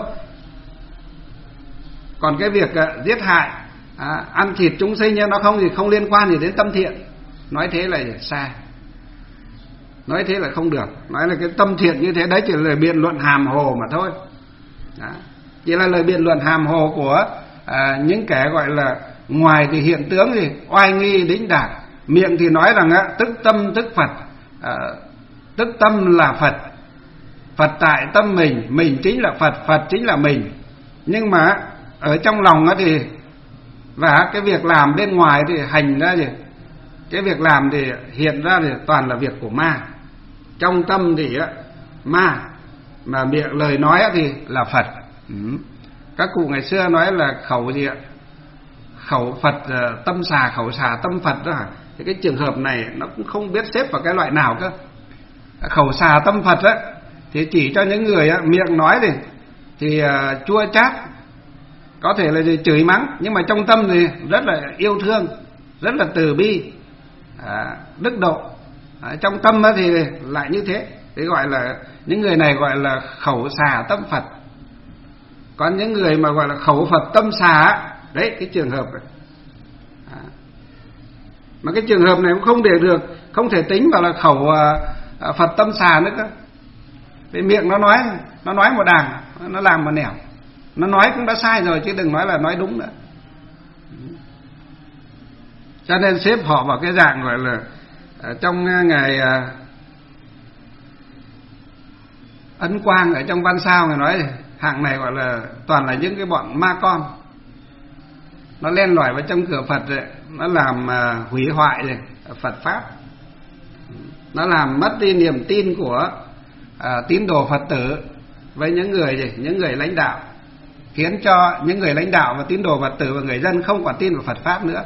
còn cái việc uh, giết hại à, ăn thịt chúng sinh nó không gì không liên quan gì đến tâm thiện. Nói thế là sai, nói thế là không được. Nói là cái tâm thiện như thế đấy chỉ là lời biện luận hàm hồ mà thôi. Đó. Chỉ là lời biện luận hàm hồ của à, những kẻ gọi là ngoài thì hiện tướng gì oai nghi đĩnh đạc, miệng thì nói rằng á, tức tâm tức Phật, à, tức tâm là Phật, Phật tại tâm mình, mình chính là Phật, Phật chính là mình. Nhưng mà ở trong lòng á thì và cái việc làm bên ngoài thì hành ra gì, cái việc làm thì hiện ra thì toàn là việc của ma. Trong tâm thì á, ma, mà miệng lời nói thì là Phật. Ừ. Các cụ ngày xưa nói là khẩu gì ạ? Khẩu Phật tâm xà, khẩu xà tâm Phật đó hả? Thì cái trường hợp này nó cũng không biết xếp vào cái loại nào cơ. Khẩu xà tâm Phật á thì chỉ cho những người á, miệng nói thì thì uh, chua chát, có thể là chửi mắng, nhưng mà trong tâm thì rất là yêu thương, rất là từ bi, à, đức độ. À, trong tâm thì lại như thế, thì gọi là những người này gọi là khẩu xà tâm Phật. Còn những người mà gọi là khẩu Phật tâm xà, đấy cái trường hợp này. À, mà cái trường hợp này cũng không để được, không thể tính vào là khẩu uh, Phật tâm xà nữa cơ. Vì miệng nó nói, nó nói một đàng, nó làm một nẻo, nó nói cũng đã sai rồi chứ đừng nói là nói đúng nữa. Cho nên xếp họ vào cái dạng gọi là trong ngày Ấn Quang ở trong Văn Sao, người nói hạng này gọi là toàn là những cái bọn ma con, nó len lỏi vào trong cửa Phật rồi, nó làm hủy hoại rồi Phật pháp, nó làm mất đi niềm tin của à, tín đồ Phật tử với những người gì, những người lãnh đạo, khiến cho những người lãnh đạo và tín đồ Phật tử và người dân không còn tin vào Phật pháp nữa.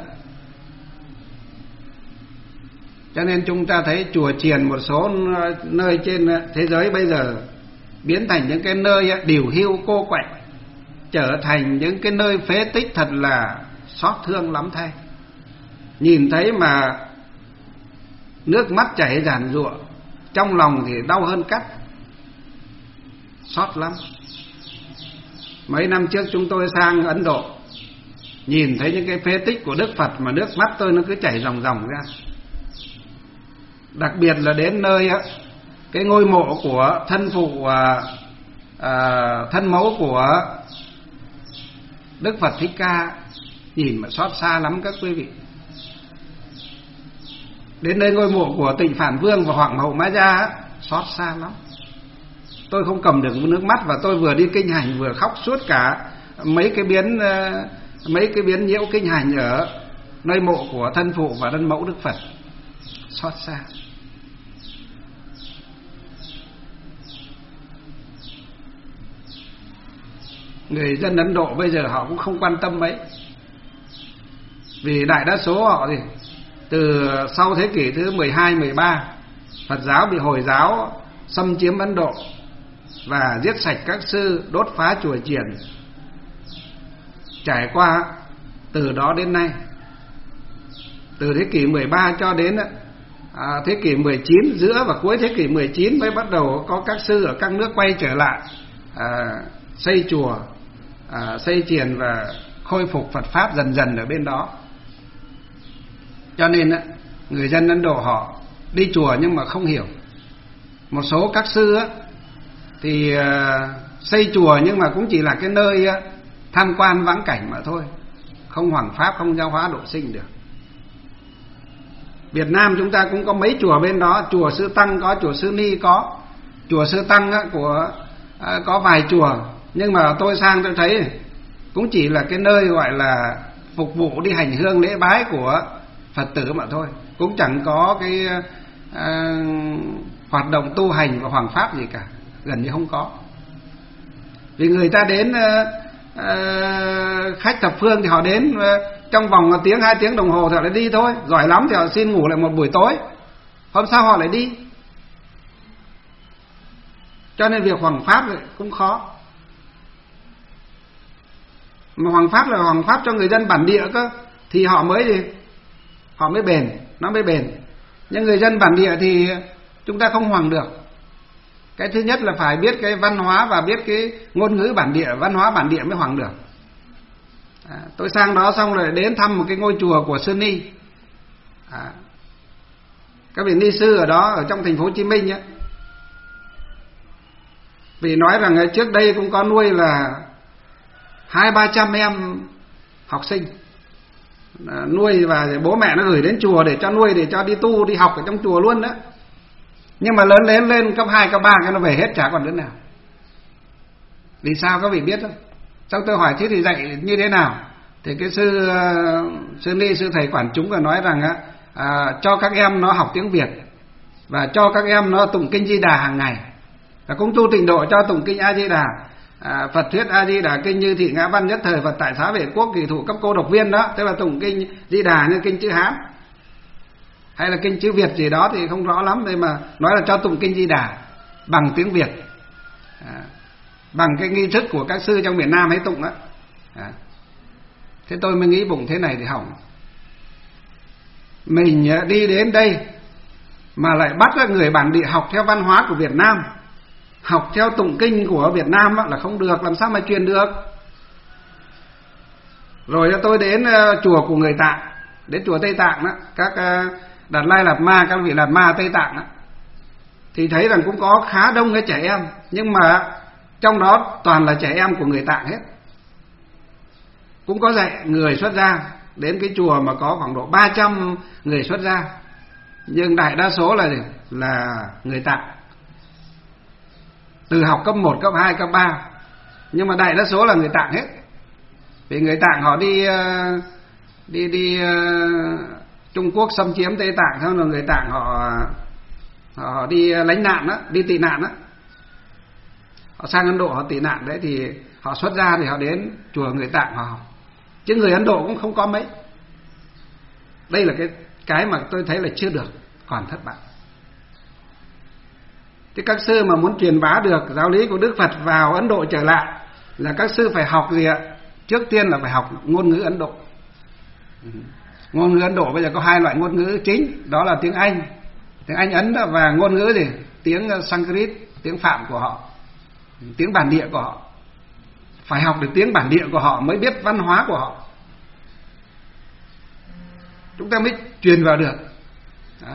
Cho nên chúng ta thấy chùa chiền một số nơi trên thế giới bây giờ biến thành những cái nơi điều hưu cô quạnh, trở thành những cái nơi phế tích thật là xót thương lắm thay. Nhìn thấy mà nước mắt chảy giàn giụa, trong lòng thì đau hơn cắt, xót lắm. Mấy năm trước chúng tôi sang Ấn Độ, nhìn thấy những cái phế tích của Đức Phật mà nước mắt tôi nó cứ chảy ròng ròng ra. Đặc biệt là đến nơi á, cái ngôi mộ của thân phụ à, à, thân mẫu của Đức Phật Thích Ca, nhìn mà xót xa lắm các quý vị. Đến nơi ngôi mộ của Tịnh Phạn Vương và Hoàng hậu Mã Gia á, xót xa lắm. Tôi không cầm được nước mắt, và tôi vừa đi kinh hành vừa khóc suốt cả mấy cái biến mấy cái biến nhiễu kinh hành ở nơi mộ của thân phụ và thân mẫu Đức Phật. Xót xa. Người dân Ấn Độ bây giờ họ cũng không quan tâm mấy, vì đại đa số họ thì từ sau thế kỷ thứ mười hai, mười ba, Phật giáo bị Hồi giáo xâm chiếm Ấn Độ và giết sạch các sư, đốt phá chùa chiền. Trải qua từ đó đến nay, từ thế kỷ mười ba cho đến à, thế kỷ mười chín, giữa và cuối thế kỷ mười chín mới bắt đầu có các sư ở các nước quay trở lại à, xây chùa, à, xây chiền và khôi phục Phật pháp dần dần ở bên đó. Cho nên người dân Ấn Độ họ đi chùa nhưng mà không hiểu. Một số các sư á, thì uh, xây chùa nhưng mà cũng chỉ là cái nơi uh, tham quan vãng cảnh mà thôi, không hoằng pháp, không giáo hóa độ sinh được. Việt Nam chúng ta cũng có mấy chùa bên đó, chùa Sư Tăng có, chùa Sư Ni có. Chùa Sư Tăng á, của uh, có vài chùa, nhưng mà tôi sang tôi thấy cũng chỉ là cái nơi gọi là phục vụ đi hành hương lễ bái của Phật tử mà thôi, cũng chẳng có cái uh, hoạt động tu hành và hoằng pháp gì cả, gần như không có. Vì người ta đến uh, uh, khách thập phương thì họ đến uh, trong vòng một tiếng, hai tiếng đồng hồ thì họ lại đi thôi. Giỏi lắm thì họ xin ngủ lại một buổi tối, hôm sau họ lại đi. Cho nên việc hoằng pháp cũng khó. Mà hoằng pháp là hoằng pháp cho người dân bản địa cơ, thì họ mới gì? Họ mới bền, nó mới bền. Nhưng người dân bản địa thì chúng ta không hoằng được. Cái thứ nhất là phải biết cái văn hóa và biết cái ngôn ngữ bản địa, văn hóa bản địa mới hoằng được. À, tôi sang đó xong rồi đến thăm một cái ngôi chùa của Sư Ni. À, các vị ni sư ở đó, ở trong thành phố Hồ Chí Minh ấy, vì nói rằng trước đây cũng có nuôi là hai ba trăm em học sinh, à, nuôi và bố mẹ nó gửi đến chùa để cho nuôi, để cho đi tu, đi học ở trong chùa luôn đó. Nhưng mà lớn lên lên cấp hai, cấp ba cái nó về hết, chả còn đứa nào. Vì sao các vị biết không? Xong tôi hỏi thế thì dạy như thế nào? Thì cái sư sư ni, sư thầy quản chúng và nói rằng á, à, cho các em nó học tiếng Việt và cho các em nó tụng kinh Di Đà hàng ngày, và cũng tu tịnh độ cho tụng kinh A Di Đà, à, Phật thuyết A Di Đà kinh, như thị ngã văn nhất thời Phật tại xá vệ quốc, kỳ thủ cấp cô độc viên đó, tức là tụng kinh Di Đà như kinh chữ Hán hay là kinh chữ Việt gì đó thì không rõ lắm, nhưng mà nói là cho tụng kinh Di Đà bằng tiếng Việt, à, bằng cái nghi thức của các sư trong miền Nam hay tụng á. À, thế tôi mới nghĩ bụng thế này thì hỏng. Mình đi đến đây mà lại bắt người bản địa học theo văn hóa của Việt Nam, học theo tụng kinh của Việt Nam á, là không được, làm sao mà truyền được. Rồi tôi đến chùa của người Tạng, đến chùa Tây Tạng đó, các Đạt Lai Lạt Ma, các vị Lạt Ma Tây Tạng đó, thì thấy rằng cũng có khá đông cái trẻ em, nhưng mà trong đó toàn là trẻ em của người Tạng hết. Cũng có dạy người xuất gia, đến cái chùa mà có khoảng độ ba trăm người xuất gia, nhưng đại đa số là là người Tạng, từ học cấp một, cấp hai, cấp ba, nhưng mà đại đa số là người Tạng hết. Vì người Tạng họ đi đi đi Trung Quốc xâm chiếm Tây Tạng, xong rồi người Tạng họ họ đi lánh nạn đó, đi tị nạn đó, họ sang Ấn Độ họ tị nạn đấy, thì họ xuất gia thì họ đến chùa người Tạng họ học, chứ người Ấn Độ cũng không có mấy. Đây là cái cái mà tôi thấy là chưa được, còn thất bại. Thế các sư mà muốn truyền bá được giáo lý của Đức Phật vào Ấn Độ trở lại là các sư phải học gì ạ? Trước tiên là phải học ngôn ngữ Ấn Độ. Ngôn ngữ Ấn Độ bây giờ có hai loại ngôn ngữ chính, đó là tiếng Anh Tiếng Anh Ấn đó, và ngôn ngữ gì? Tiếng Sanskrit, tiếng Phạm của họ, tiếng bản địa của họ. Phải học được tiếng bản địa của họ mới biết văn hóa của họ, chúng ta mới truyền vào được. Đó.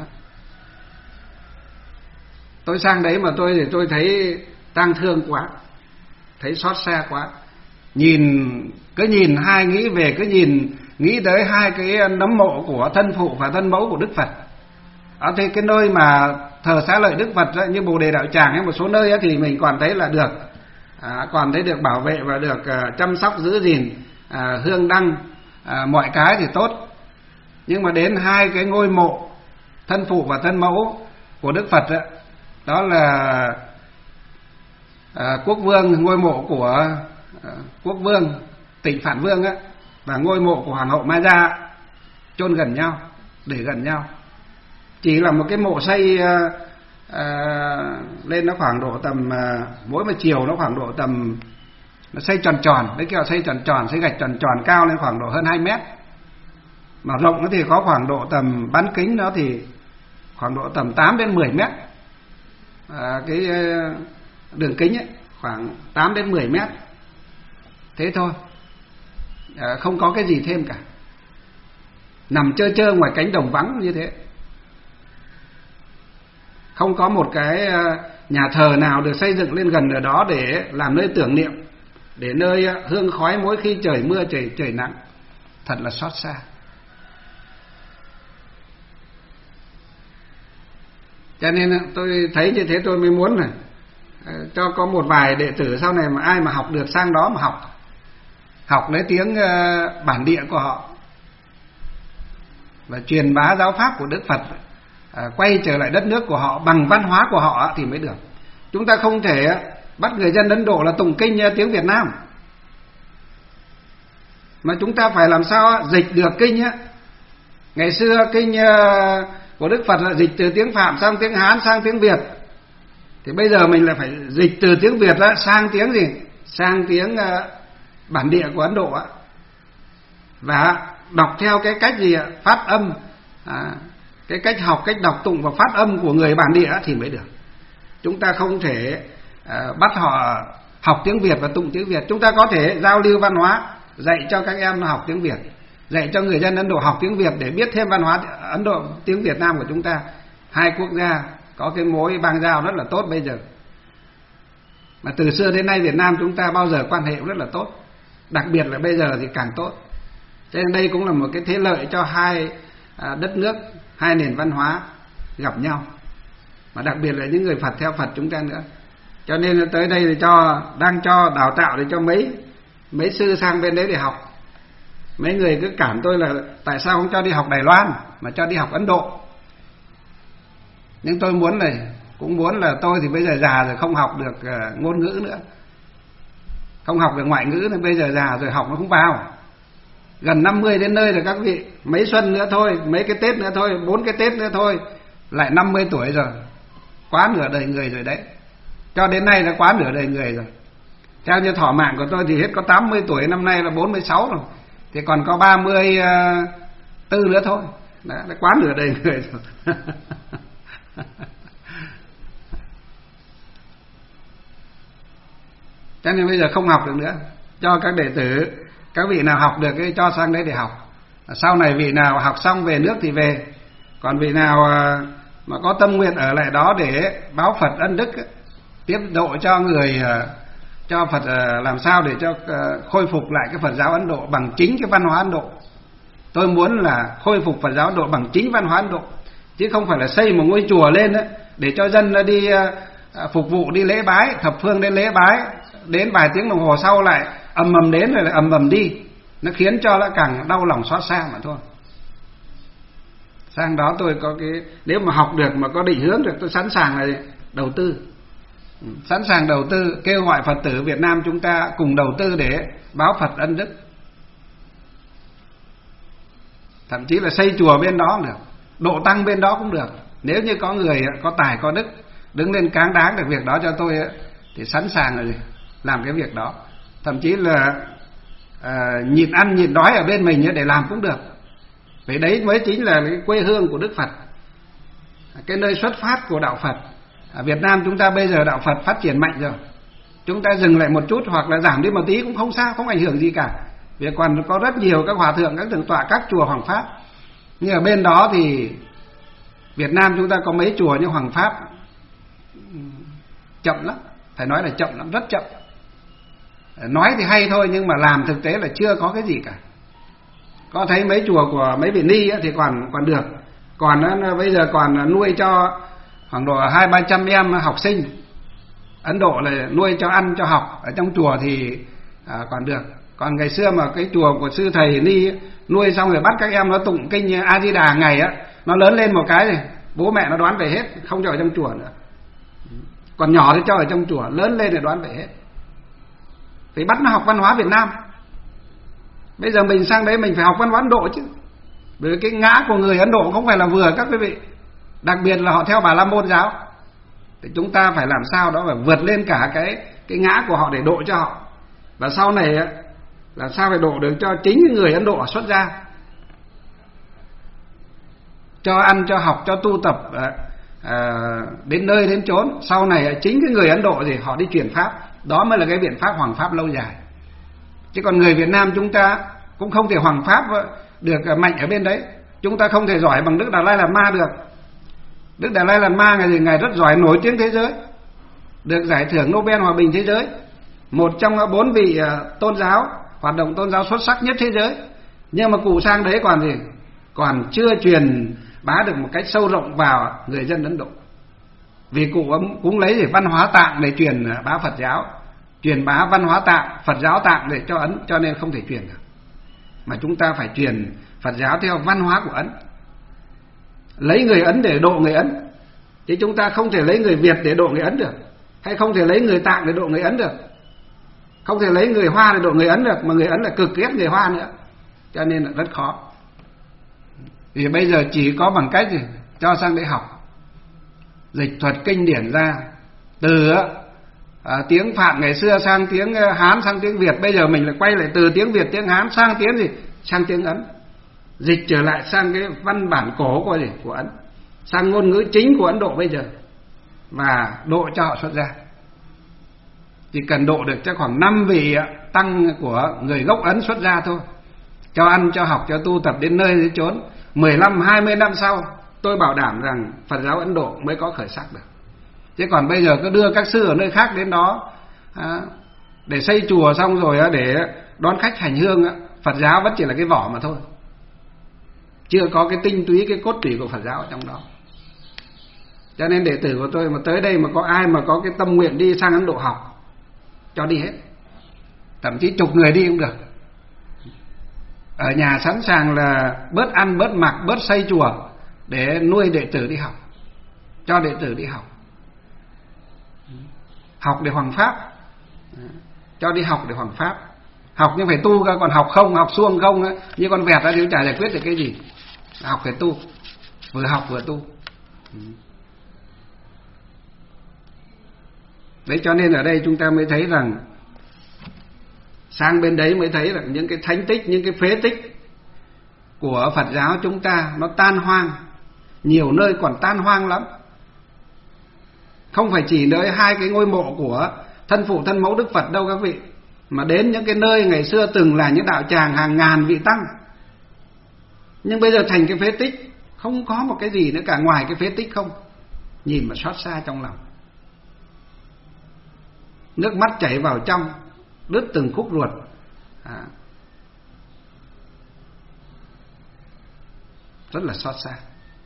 Tôi sang đấy mà tôi thì tôi thấy tang thương quá, thấy xót xa quá. Nhìn cứ nhìn hai nghĩ về cứ nhìn nghĩ tới hai cái nấm mộ của thân phụ và thân mẫu của Đức Phật. Ở thế cái nơi mà thờ xá lợi Đức Phật đó, như Bồ Đề Đạo Tràng hay một số nơi đó, thì mình còn thấy là được, à, còn thấy được bảo vệ và được uh, chăm sóc giữ gìn, à, hương đăng, à, mọi cái thì tốt. Nhưng mà đến hai cái ngôi mộ thân phụ và thân mẫu của Đức Phật đó, đó là à, Quốc Vương, ngôi mộ của à, Quốc Vương Tịnh Phạn Vương á, và ngôi mộ của Hoàng hậu Ma Gia chôn gần nhau, để gần nhau. Chỉ là một cái mộ xây à, à, lên nó khoảng độ tầm à, mỗi một chiều nó khoảng độ tầm, nó xây tròn tròn, đấy kiểu xây tròn tròn, xây gạch tròn tròn, cao lên khoảng độ hơn hai mét, mà rộng nó thì có khoảng độ tầm, bán kính nó thì khoảng độ tầm tám đến mười mét, à, cái đường kính ấy khoảng tám đến mười mét, thế thôi, à, không có cái gì thêm cả, nằm trơ trơ ngoài cánh đồng vắng như thế. Không có một cái nhà thờ nào được xây dựng lên gần ở đó để làm nơi tưởng niệm, để nơi hương khói mỗi khi trời mưa trời trời nắng. Thật là xót xa. Cho nên tôi thấy như thế tôi mới muốn là cho có một vài đệ tử sau này mà ai mà học được sang đó mà học, học lấy tiếng bản địa của họ và truyền bá giáo pháp của Đức Phật, à, quay trở lại đất nước của họ bằng văn hóa của họ thì mới được. Chúng ta không thể bắt người dân Ấn Độ là tụng kinh tiếng Việt Nam, mà chúng ta phải làm sao dịch được kinh á. Ngày xưa kinh của Đức Phật là dịch từ tiếng Phạm sang tiếng Hán sang tiếng Việt, thì bây giờ mình lại phải dịch từ tiếng Việt đó sang tiếng gì? Sang tiếng bản địa của Ấn Độ á, và đọc theo cái cách gì ạ? Phát âm, à, cái cách học, cách đọc tụng và phát âm của người bản địa thì mới được. Chúng ta không thể à, bắt họ học tiếng Việt và tụng tiếng Việt. Chúng ta có thể giao lưu văn hóa, dạy cho các em học tiếng Việt, dạy cho người dân Ấn Độ học tiếng Việt để biết thêm văn hóa Ấn Độ, tiếng Việt Nam của chúng ta. Hai quốc gia có cái mối bang giao rất là tốt bây giờ, mà từ xưa đến nay Việt Nam chúng ta bao giờ quan hệ rất là tốt, đặc biệt là bây giờ thì càng tốt. Cho nên đây cũng là một cái thế lợi cho hai à, đất nước, hai nền văn hóa gặp nhau, mà đặc biệt là những người Phật theo Phật chúng ta nữa. Cho nên tới đây thì cho đang cho đào tạo để cho mấy mấy sư sang bên đấy để học. Mấy người cứ cản tôi là tại sao không cho đi học Đài Loan mà cho đi học Ấn Độ. Nhưng tôi muốn này, cũng muốn là tôi thì bây giờ già rồi không học được uh, ngôn ngữ nữa, không học được ngoại ngữ nữa, bây giờ già rồi học nó không vào. Gần năm mươi đến nơi rồi các vị, mấy xuân nữa thôi, mấy cái Tết nữa thôi, bốn cái Tết nữa thôi, lại năm mươi tuổi rồi, quá nửa đời người rồi đấy. Cho đến nay là quá nửa đời người rồi. Theo như thọ mạng của tôi thì hết có tám mươi tuổi, năm nay là bốn mươi sáu rồi, thì còn có ba mươi tư nữa thôi. Đó, đã quá nửa đời người rồi. Cho nên bây giờ không học được nữa, cho các đệ tử, các vị nào học được cái cho sang đấy để học. Sau này vị nào học xong về nước thì về, còn vị nào mà có tâm nguyện ở lại đó để báo Phật ân đức, tiếp độ cho người, cho Phật làm sao để cho khôi phục lại cái Phật giáo Ấn Độ bằng chính cái văn hóa Ấn Độ. Tôi muốn là khôi phục Phật giáo Ấn Độ bằng chính văn hóa Ấn Độ, chứ không phải là xây một ngôi chùa lên đó, để cho dân đi phục vụ, đi lễ bái, thập phương đến lễ bái, đến vài tiếng đồng hồ sau lại ầm ầm đến rồi lại ầm ầm đi, nó khiến cho nó càng đau lòng xót xa mà thôi. Sang đó tôi có cái, nếu mà học được mà có định hướng được, tôi sẵn sàng là đầu tư, sẵn sàng đầu tư, kêu gọi Phật tử Việt Nam chúng ta cùng đầu tư để báo Phật ân đức, thậm chí là xây chùa bên đó cũng được, độ tăng bên đó cũng được. Nếu như có người có tài có đức đứng lên cáng đáng được việc đó cho tôi thì sẵn sàng rồi làm cái việc đó, thậm chí là à, nhịn ăn nhịn đói ở bên mình để làm cũng được. Vì đấy mới chính là cái quê hương của Đức Phật. cái nơi xuất phát của đạo Phật. Ở Việt Nam chúng ta bây giờ đạo Phật phát triển mạnh rồi, chúng ta dừng lại một chút hoặc là giảm đi một tí cũng không sao, không ảnh hưởng gì cả. Vì còn có rất nhiều các hòa thượng, các thượng tọa, các chùa Hoàng Pháp. Nhưng ở bên đó thì Việt Nam chúng ta có mấy chùa như Hoàng Pháp chậm lắm, phải nói là chậm lắm, rất chậm. Nói thì hay thôi nhưng mà làm thực tế là chưa có cái gì cả. Có thấy mấy chùa của mấy vị ni thì còn còn được, còn bây giờ còn nuôi cho khoảng độ hai ba trăm em học sinh. Ấn Độ là nuôi cho ăn cho học, ở trong chùa thì à, còn được. Còn ngày xưa mà cái chùa của sư thầy ni nuôi xong rồi bắt các em nó tụng kinh A Di Đà ngày á, nó lớn lên một cái rồi bố mẹ nó đoán về hết, không cho ở trong chùa nữa. Còn nhỏ thì cho ở trong chùa, lớn lên thì đoán về hết. Phải bắt nó học văn hóa Việt Nam. Bây giờ mình sang đấy mình phải học văn hóa Ấn Độ chứ. Bởi cái ngã của người Ấn Độ không phải là vừa các quý vị. Đặc biệt là họ theo Bà La Môn giáo. Thì chúng ta phải làm sao đó phải vượt lên cả cái cái ngã của họ để độ cho họ. Và sau này là sao phải độ được cho chính người Ấn Độ xuất ra, cho ăn, cho học, cho tu tập à, đến nơi đến chốn. Sau này chính cái người Ấn Độ thì họ đi truyền pháp. Đó mới là cái biện pháp hoằng pháp lâu dài. Chứ còn người Việt Nam chúng ta cũng không thể hoằng pháp được mạnh ở bên đấy. Chúng ta không thể giỏi bằng Đức Đạt Lai Lạt Ma được. Đức Đạt Lai Lạt Ma ngày ngày rất giỏi, nổi tiếng thế giới, được giải thưởng Nobel Hòa bình thế giới, một trong bốn vị tôn giáo hoạt động tôn giáo xuất sắc nhất thế giới. Nhưng mà cụ sang đấy còn gì, còn chưa truyền bá được một cách sâu rộng vào người dân Ấn Độ. Vì cụ cũng lấy để văn hóa Tạng để truyền bá Phật giáo, truyền bá văn hóa Tạng, Phật giáo Tạng để cho Ấn, cho nên không thể truyền được. Mà chúng ta phải truyền Phật giáo theo văn hóa của Ấn, lấy người Ấn để độ người Ấn, chứ chúng ta không thể lấy người Việt để độ người Ấn được, hay không thể lấy người Tạng để độ người Ấn được, không thể lấy người Hoa để độ người Ấn được, mà người Ấn là cực ghét người Hoa nữa, cho nên là rất khó. Thì bây giờ chỉ có bằng cách gì cho sang để học, dịch thuật kinh điển ra, từ à, tiếng Phạn ngày xưa sang tiếng Hán, sang tiếng Việt. Bây giờ mình lại quay lại từ tiếng Việt, tiếng Hán sang tiếng gì, sang tiếng Ấn, dịch trở lại sang cái văn bản cổ của gì, của Ấn, sang ngôn ngữ chính của Ấn Độ bây giờ, và độ cho họ xuất gia. Chỉ cần độ được cho khoảng năm vị tăng của người gốc Ấn xuất gia thôi, cho ăn, cho học, cho tu tập đến nơi đến chốn, mười lăm hai mươi năm sau tôi bảo đảm rằng Phật giáo Ấn Độ mới có khởi sắc được. Chứ còn bây giờ cứ đưa các sư ở nơi khác đến đó à, để xây chùa xong rồi à, để đón khách hành hương à, Phật giáo vẫn chỉ là cái vỏ mà thôi, chưa có cái tinh túy, cái cốt tủy của Phật giáo ở trong đó. Cho nên đệ tử của tôi mà tới đây mà có ai mà có cái tâm nguyện đi sang Ấn Độ học, cho đi hết, thậm chí chục người đi cũng được. Ở nhà sẵn sàng là bớt ăn, bớt mặc, bớt xây chùa để nuôi đệ tử đi học, cho đệ tử đi học, học để hoằng pháp, cho đi học để hoằng pháp. Học nhưng phải tu cơ, còn học không, học suông không như con vẹt ra thì chả giải quyết được cái gì. Học phải tu, vừa học vừa tu. Đấy, cho nên ở đây chúng ta mới thấy rằng sang bên đấy mới thấy rằng những cái thánh tích, những cái phế tích của Phật giáo chúng ta nó tan hoang, nhiều nơi còn tan hoang lắm. Không phải chỉ nơi hai cái ngôi mộ của thân phụ thân mẫu Đức Phật đâu các vị, mà đến những cái nơi ngày xưa từng là những đạo tràng hàng ngàn vị tăng, nhưng bây giờ thành cái phế tích, không có một cái gì nữa cả ngoài cái phế tích không. Nhìn mà xót xa trong lòng, nước mắt chảy vào trong, đứt từng khúc ruột. À, rất là xót xa.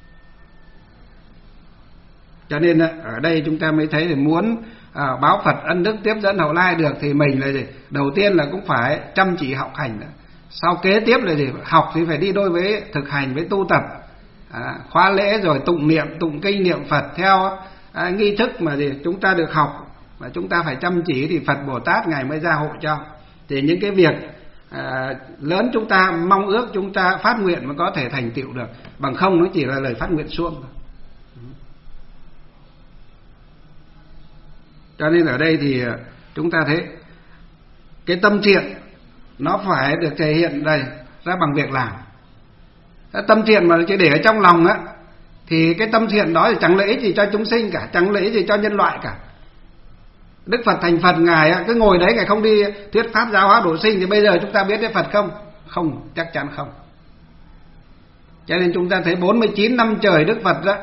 Cho nên ở đây chúng ta mới thấy là muốn à, báo Phật ân đức tiếp dẫn hậu lai được thì mình là gì? Đầu tiên là cũng phải chăm chỉ học hành. Sau kế tiếp là gì? Học thì phải đi đôi với thực hành, với tu tập, à, khóa lễ rồi tụng niệm, tụng kinh niệm Phật theo à, nghi thức mà gì chúng ta được học, và chúng ta phải chăm chỉ thì Phật Bồ Tát Ngài mới gia hộ cho. Thì những cái việc à, lớn chúng ta mong ước, chúng ta phát nguyện mới có thể thành tựu được, bằng không nó chỉ là lời phát nguyện suông thôi. Cho nên ở đây thì chúng ta thấy cái tâm thiện nó phải được thể hiện đây ra bằng việc làm. Cái tâm thiện mà chỉ để ở trong lòng á thì cái tâm thiện đó thì chẳng lợi ích gì cho chúng sinh cả, chẳng lợi ích gì cho nhân loại cả. Đức Phật thành Phật, Ngài cứ ngồi đấy, Ngài không đi thuyết pháp giáo hóa độ sinh, thì bây giờ chúng ta biết Đức Phật không? Không, chắc chắn không. Cho nên chúng ta thấy bốn mươi chín năm trời Đức Phật đó,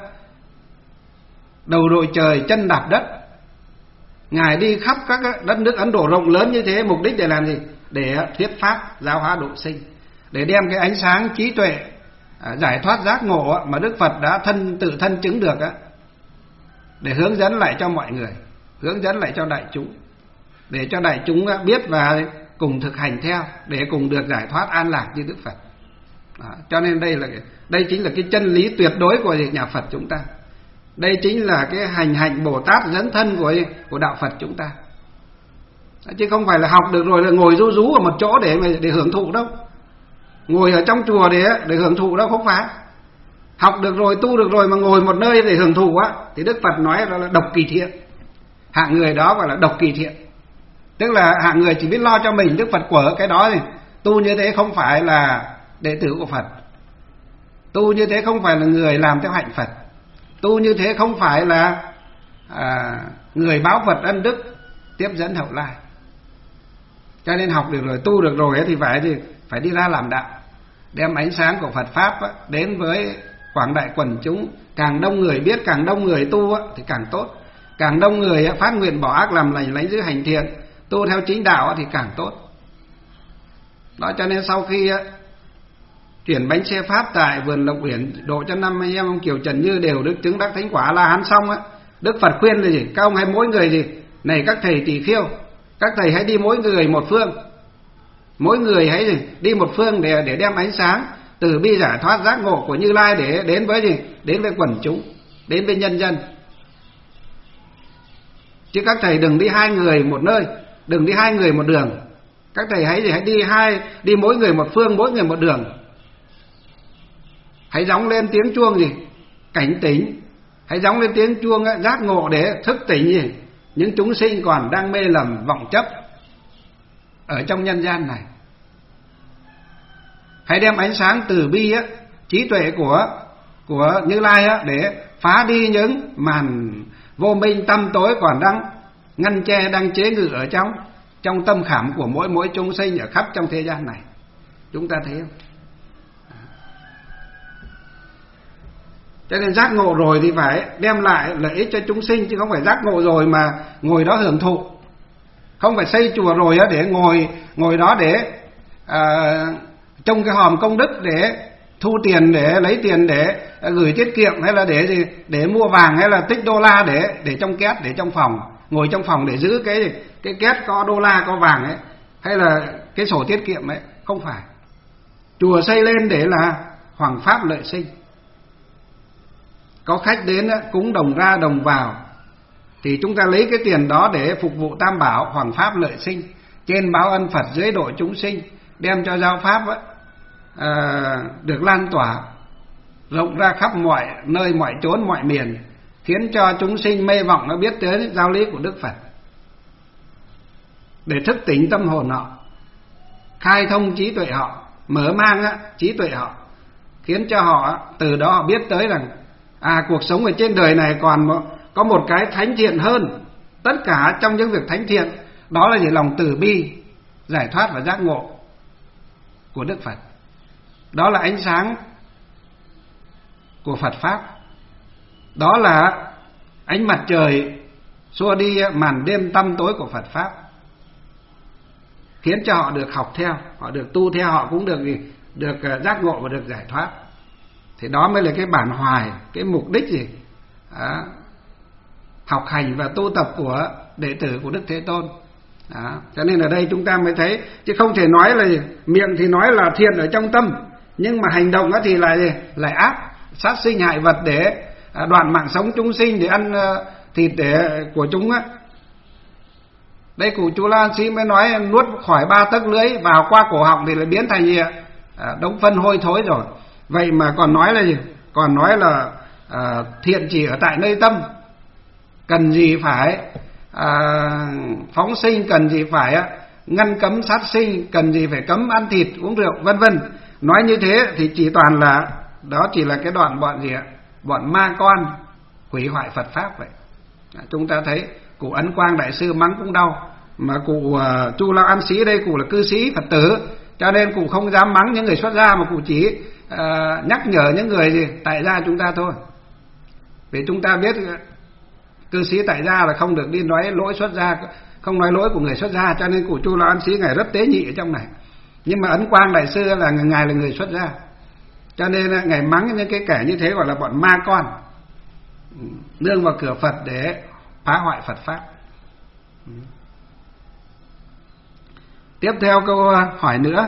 đầu đội trời chân đạp đất, Ngài đi khắp các đất nước Ấn Độ rộng lớn như thế, mục đích để làm gì? Để thuyết pháp giáo hóa độ sinh, để đem cái ánh sáng trí tuệ, giải thoát giác ngộ mà Đức Phật đã thân tự thân chứng được á, để hướng dẫn lại cho mọi người, hướng dẫn lại cho đại chúng, để cho đại chúng biết và cùng thực hành theo, để cùng được giải thoát an lạc như Đức Phật. Đó, cho nên đây là đây chính là cái chân lý tuyệt đối của nhà Phật chúng ta. Đây chính là cái hành hạnh Bồ Tát dẫn thân của của đạo Phật chúng ta. Chứ không phải là học được rồi là ngồi rú rú ở một chỗ để để hưởng thụ đâu. Ngồi ở trong chùa để để hưởng thụ đâu, không phải. Học được rồi, tu được rồi mà ngồi một nơi để hưởng thụ á, thì Đức Phật nói đó là độc kỳ thiện. Hạng người đó gọi là độc kỳ thiện. Tức là hạng người chỉ biết lo cho mình, Đức Phật quở cái đó thì tu như thế không phải là đệ tử của Phật. Tu như thế không phải là người làm theo hạnh Phật. Tu như thế không phải là à, người báo Phật ân đức, tiếp dẫn hậu lai. Cho nên học được rồi, tu được rồi thì phải thì phải đi ra làm đạo, đem ánh sáng của Phật pháp đến với quảng đại quần chúng. Càng đông người biết, càng đông người tu thì càng tốt. Càng đông người phát nguyện bỏ ác làm lành, lánh giữ hành thiện, tu theo chính đạo thì càng tốt. Đó, cho nên sau khi chuyển bánh xe pháp tại vườn Lộc Uyển độ cho năm anh em ông Kiều Trần Như đều được chứng đắc thánh quả A La Hán xong á, Đức Phật khuyên là gì? Các ông hãy mỗi người gì? Này các thầy tỳ kheo, các thầy hãy đi mỗi người một phương, mỗi người hãy gì? Đi một phương để để đem ánh sáng từ bi giải thoát giác ngộ của Như Lai để đến với gì? Đến với quần chúng, đến với nhân dân. Chứ các thầy đừng đi hai người một nơi, đừng đi hai người một đường. Các thầy hãy gì? Hãy đi hai, đi mỗi người một phương, mỗi người một đường. Hãy gióng lên tiếng chuông gì? Cảnh tỉnh. Hãy gióng lên tiếng chuông giác ngộ để thức tỉnh gì? Những chúng sinh còn đang mê lầm vọng chấp ở trong nhân gian này. Hãy đem ánh sáng từ bi á, trí tuệ của của Như Lai á, để phá đi những màn vô minh tăm tối còn đang ngăn che, đang chế ngự ở trong trong tâm khảm của mỗi mỗi chúng sinh ở khắp trong thế gian này. Chúng ta thấy không? Cho nên giác ngộ rồi thì phải đem lại lợi ích cho chúng sinh, chứ không phải giác ngộ rồi mà ngồi đó hưởng thụ. Không phải xây chùa rồi để ngồi ngồi đó để à, trông cái hòm công đức để thu tiền, để lấy tiền để gửi tiết kiệm, hay là để gì, để mua vàng, hay là tích đô la để để trong két, để trong phòng, ngồi trong phòng để giữ cái cái két có đô la có vàng ấy, hay là cái sổ tiết kiệm ấy. Không phải. Chùa xây lên để là hoằng pháp lợi sinh. Có khách đến cúng đồng ra đồng vào thì chúng ta lấy cái tiền đó để phục vụ tam bảo, hoằng pháp lợi sinh, trên báo ân Phật, dưới độ chúng sinh, đem cho giáo pháp ấy, à, được lan tỏa rộng ra khắp mọi nơi, mọi chốn, mọi miền, khiến cho chúng sinh mê vọng nó biết tới giáo lý của Đức Phật, để thức tỉnh tâm hồn họ, khai thông trí tuệ họ, mở mang á, trí tuệ họ, khiến cho họ từ đó họ biết tới rằng à, cuộc sống ở trên đời này còn có một cái thánh thiện hơn tất cả trong những việc thánh thiện, đó là gì? Lòng từ bi, giải thoát và giác ngộ của Đức Phật. Đó là ánh sáng của Phật Pháp. Đó là ánh mặt trời xua đi màn đêm tăm tối của Phật Pháp, khiến cho họ được học theo, họ được tu theo, họ cũng được được giác ngộ và được giải thoát. Thì đó mới là cái bản hoài, cái mục đích gì? Đó, học hành và tu tập của đệ tử của Đức Thế Tôn. Đó, cho nên ở đây chúng ta mới thấy, chứ không thể nói là miệng thì nói là thiện ở trong tâm, nhưng mà hành động thì lại lại ác, sát sinh hại vật để đoạn mạng sống chúng sinh, để ăn thịt để của chúng á. Đây cụ chú Lan Sĩ mới nói nuốt khỏi ba tấc lưỡi vào qua cổ họng thì lại biến thành gì ạ? À, đống phân hôi thối rồi. Vậy mà còn nói là gì? Còn nói là à, thiện chỉ ở tại nơi tâm, cần gì phải à, phóng sinh, cần gì phải à, ngăn cấm sát sinh, cần gì phải cấm ăn thịt uống rượu vân vân. Nói như thế thì chỉ toàn là đó chỉ là cái đoạn bọn gì ạ? bọn ma con hủy hoại Phật pháp vậy. Chúng ta thấy cụ Ấn Quang đại sư mắng cũng đau, mà cụ uh, Chu Lao An Sĩ đây cụ là cư sĩ Phật tử, cho nên cụ không dám mắng những người xuất gia, mà cụ chỉ uh, nhắc nhở những người gì tại gia chúng ta thôi. Vì chúng ta biết cư sĩ tại gia là không được đi nói lỗi xuất gia, không nói lỗi của người xuất gia, cho nên cụ Chu Lao An Sĩ ngài rất tế nhị ở trong này. Nhưng mà Ấn Quang đại sư là ngài là người xuất gia, cho nên ngài mắng những cái kẻ như thế gọi là bọn ma con nương vào cửa Phật để phá hoại Phật pháp. Tiếp theo câu hỏi nữa.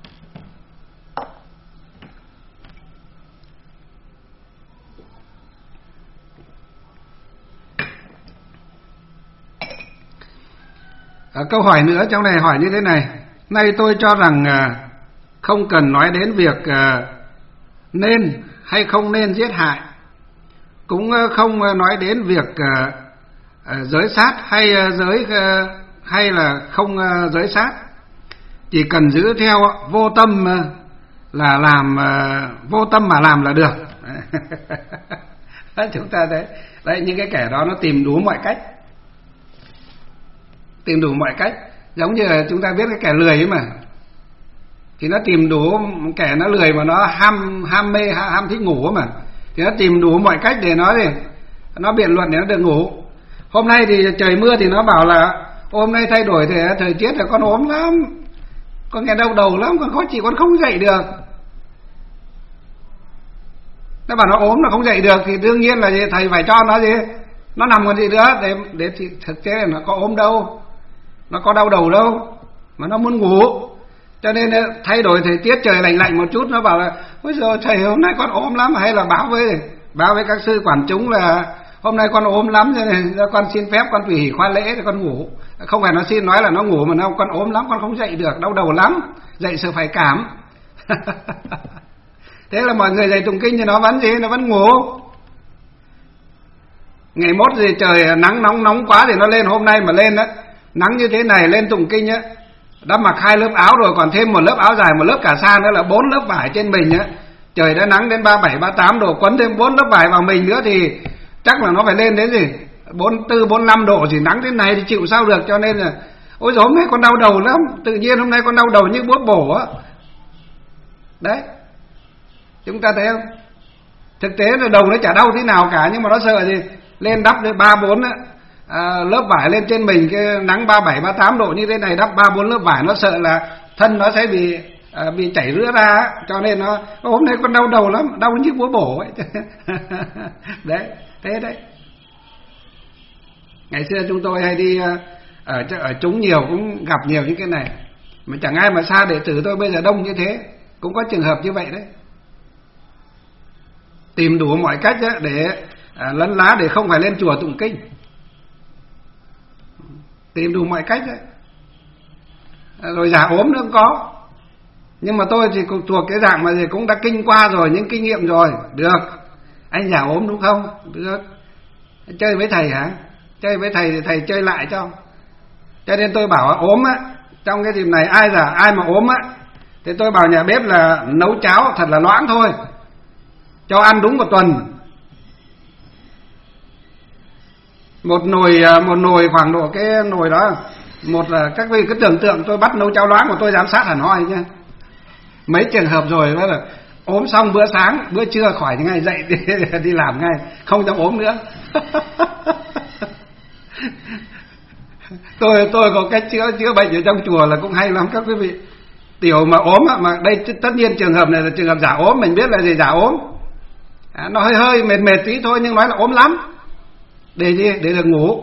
À, câu hỏi nữa trong này hỏi như thế này: nay tôi cho rằng à, không cần nói đến việc à, nên hay không nên giết hại, cũng không nói đến việc à, à, giới sát hay à, giới à, hay là không à, giới sát, chỉ cần giữ theo vô tâm à, là làm à, vô tâm mà làm là được. Chúng ta thấy đấy, những cái kẻ đó nó tìm đủ mọi cách, tìm đủ mọi cách, giống như là chúng ta biết cái kẻ lười ấy mà, thì nó tìm đủ, kẻ nó lười mà nó ham ham mê ham thích ngủ mà, thì nó tìm đủ mọi cách để nó gì nó biện luận để nó được ngủ. Hôm nay thì trời mưa thì nó bảo là hôm nay thay đổi thì thời tiết là con ốm lắm, con nghe đau đầu lắm, con khó chịu, con không dậy được. Nó bảo nó ốm, nó không dậy được thì đương nhiên là gì? Thầy phải cho nó gì, nó nằm còn gì nữa, để để thì thực tế là nó có ốm đâu, nó có đau đầu đâu, mà nó muốn ngủ. Cho nên thay đổi thời tiết, trời lạnh lạnh một chút, nó bảo là ôi giời thầy hôm nay con ốm lắm, hay là báo với báo với các sư quản chúng là hôm nay con ốm lắm, cho nên con xin phép con tùy hỷ khoa lễ để con ngủ. Không phải nó xin nói là nó ngủ, mà nó con ốm lắm, con không dậy được, đau đầu lắm, dậy sợ phải cảm. Thế là mọi người dậy tụng kinh thì nó vẫn gì, nó vẫn ngủ. Ngày mốt thì trời nắng nóng nóng quá thì nó lên, hôm nay mà lên á, nắng như thế này lên tụng kinh á, đã mặc hai lớp áo rồi, còn thêm một lớp áo dài, một lớp cả sa nữa là bốn lớp vải trên mình á. Trời đã nắng đến ba bảy ba tám độ, quấn thêm bốn lớp vải vào mình nữa thì chắc là nó phải lên đến gì bốn tư bốn năm độ, chỉ nắng thế này thì chịu sao được. Cho nên là ôi giời, hôm nay con đau đầu lắm, tự nhiên hôm nay con đau đầu như búa bổ á. Đấy, chúng ta thấy không? Thực tế là đầu nó chả đau thế nào cả, nhưng mà nó sợ gì lên đắp đến ba bốn à, lớp vải lên trên mình, cái nắng ba bảy ba tám độ như thế này, đắp ba bốn lớp vải, nó sợ là thân nó sẽ bị à, bị chảy rữa ra, cho nên nó hôm nay con đau đầu lắm, đau như búa bổ ấy. Đấy, thế đấy. Ngày xưa chúng tôi hay đi ở ở chúng nhiều, cũng gặp nhiều những cái này, mà chẳng ai mà xa đệ tử tôi bây giờ đông như thế, cũng có trường hợp như vậy đấy. Tìm đủ mọi cách để à, lấn lá để không phải lên chùa tụng kinh, tìm đủ mọi cách đấy. Rồi giả ốm nữa cũng có, nhưng mà tôi thì cũng thuộc cái dạng mà gì cũng đã kinh qua rồi, những kinh nghiệm rồi. Được, anh giả ốm đúng không? Được. Chơi với thầy hả? Chơi với thầy thì thầy chơi lại cho. Cho nên tôi bảo ốm á, trong cái dịp này ai giả ai mà ốm á, thì tôi bảo nhà bếp là nấu cháo thật là loãng thôi, cho ăn đúng một tuần. Một nồi một nồi khoảng độ cái nồi đó, một là các vị cứ tưởng tượng tôi bắt nấu cháo loãng mà tôi giám sát hẳn hoi nhá. Mấy trường hợp rồi đó là ốm xong bữa sáng, bữa trưa khỏi ngay dậy đi, đi làm ngay, không dám ốm nữa. tôi tôi có cách chữa chữa bệnh ở trong chùa là cũng hay lắm các quý vị. Tiểu mà ốm mà đây tất nhiên trường hợp này là trường hợp giả ốm, mình biết là gì, giả ốm. À, nó hơi hơi mệt mệt tí thôi, nhưng nói là ốm lắm. Để gì? Để được ngủ.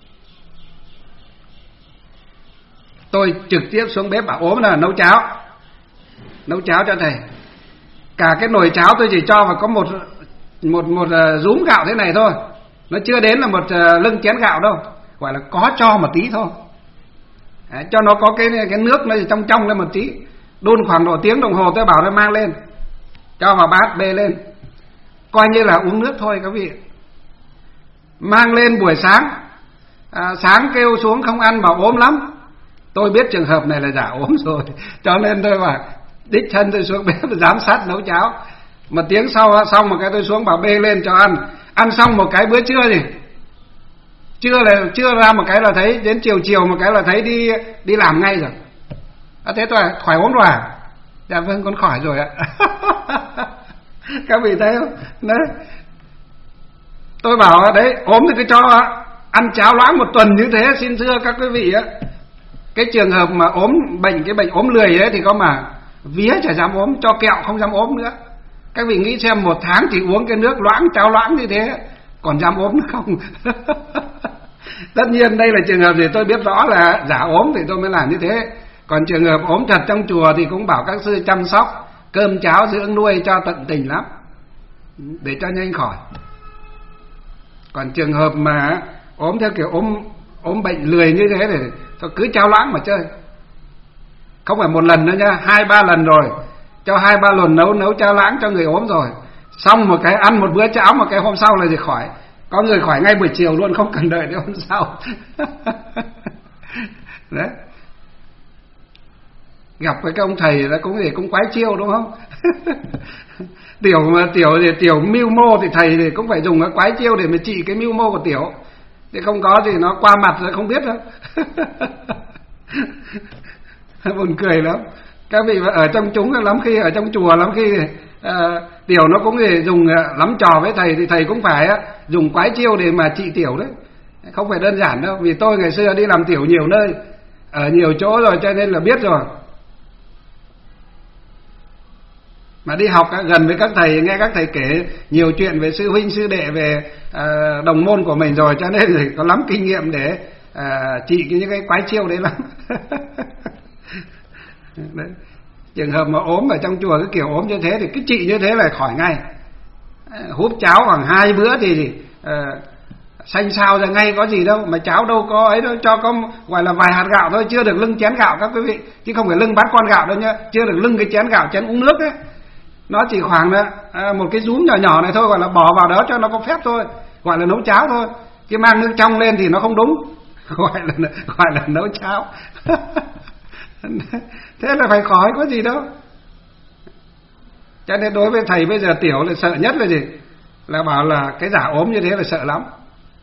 Tôi trực tiếp xuống bếp bảo ốm là nấu cháo, nấu cháo cho thầy. Cả cái nồi cháo tôi chỉ cho vào có một một một uh, rúm gạo thế này thôi, nó chưa đến là một uh, lưng chén gạo đâu, gọi là có cho một tí thôi. Đấy, cho nó có cái cái nước nó trong trong lên một tí, đun khoảng độ tiếng đồng hồ. Tôi bảo nó mang lên, cho vào bát bê lên, coi như là uống nước thôi các vị. Mang lên buổi sáng, à, sáng kêu xuống không ăn bảo ốm lắm. Tôi biết trường hợp này là giả ốm rồi, cho nên tôi bảo đích thân tôi xuống bếp giám sát nấu cháo. Một tiếng sau xong một cái tôi xuống bảo bê lên cho ăn. Ăn xong một cái bữa trưa gì, trưa là trưa ra một cái là thấy, đến chiều chiều một cái là thấy đi đi làm ngay rồi. À, thế tôi khỏi ốm rồi à? Dạ vâng, con khỏi rồi ạ. Các vị thấy không? Đấy. Tôi bảo đấy, ốm thì cứ cho ăn cháo loãng một tuần như thế. Xin thưa các quý vị á, cái trường hợp mà ốm bệnh, cái bệnh ốm lười ấy thì có mà vía chả dám ốm, cho kẹo không dám ốm nữa. Các vị nghĩ xem, một tháng thì uống cái nước loãng, cháo loãng như thế, còn dám ốm nữa không? Tất nhiên đây là trường hợp gì tôi biết rõ là giả ốm thì tôi mới làm như thế. Còn trường hợp ốm thật trong chùa thì cũng bảo các sư chăm sóc, cơm cháo dưỡng nuôi cho tận tình lắm, để cho nhanh khỏi. Còn trường hợp mà ốm theo kiểu ốm ốm bệnh lười như thế thì tôi cứ cháo loãng mà chơi. Không phải một lần nữa nha, hai ba lần rồi, cho hai ba lần nấu nấu cháo loãng cho người ốm rồi. Xong một cái ăn một bữa cháo, một cái hôm sau là gì khỏi. Có người khỏi ngay buổi chiều luôn, không cần đợi đến hôm sau. Đấy. Gặp với cái ông thầy đó cũng gì cũng quái chiêu đúng không? Tiểu mà tiểu thì tiểu mưu mô thì thầy thì cũng phải dùng cái quái chiêu để mà trị cái mưu mô của tiểu. Thì không có thì nó qua mặt rồi không biết đâu. Buồn cười lắm. Các vị ở trong chúng lắm khi, ở trong chùa lắm khi à, tiểu nó cũng thì dùng lắm trò với thầy, thì thầy cũng phải á, dùng quái chiêu để mà trị tiểu đấy. Không phải đơn giản đâu. Vì tôi ngày xưa đi làm tiểu nhiều nơi, ở nhiều chỗ rồi cho nên là biết rồi. Mà đi học gần với các thầy, nghe các thầy kể nhiều chuyện về sư huynh sư đệ, về à, đồng môn của mình rồi, cho nên thì có lắm kinh nghiệm để à, trị những cái quái chiêu đấy lắm. Đấy. Trường hợp mà ốm ở trong chùa cái kiểu ốm như thế thì cứ trị như thế là khỏi ngay. Húp cháo khoảng hai bữa thì à, xanh xao ra ngay, có gì đâu. Mà cháo đâu có ấy đâu, cho có gọi là vài hạt gạo thôi, chưa được lưng chén gạo các quý vị, chứ không phải lưng bát con gạo đâu nhá, chưa được lưng cái chén gạo, chén uống nước ấy. Nó chỉ khoảng là à, một cái rúm nhỏ nhỏ này thôi, gọi là bỏ vào đó cho nó có phép thôi, gọi là nấu cháo thôi. Chứ mang nước trong lên thì nó không đúng, gọi là gọi là nấu cháo. Thế là phải khỏi, có gì đâu. Cho nên đối với thầy bây giờ tiểu là sợ nhất là gì? Là bảo là cái giả ốm như thế là sợ lắm.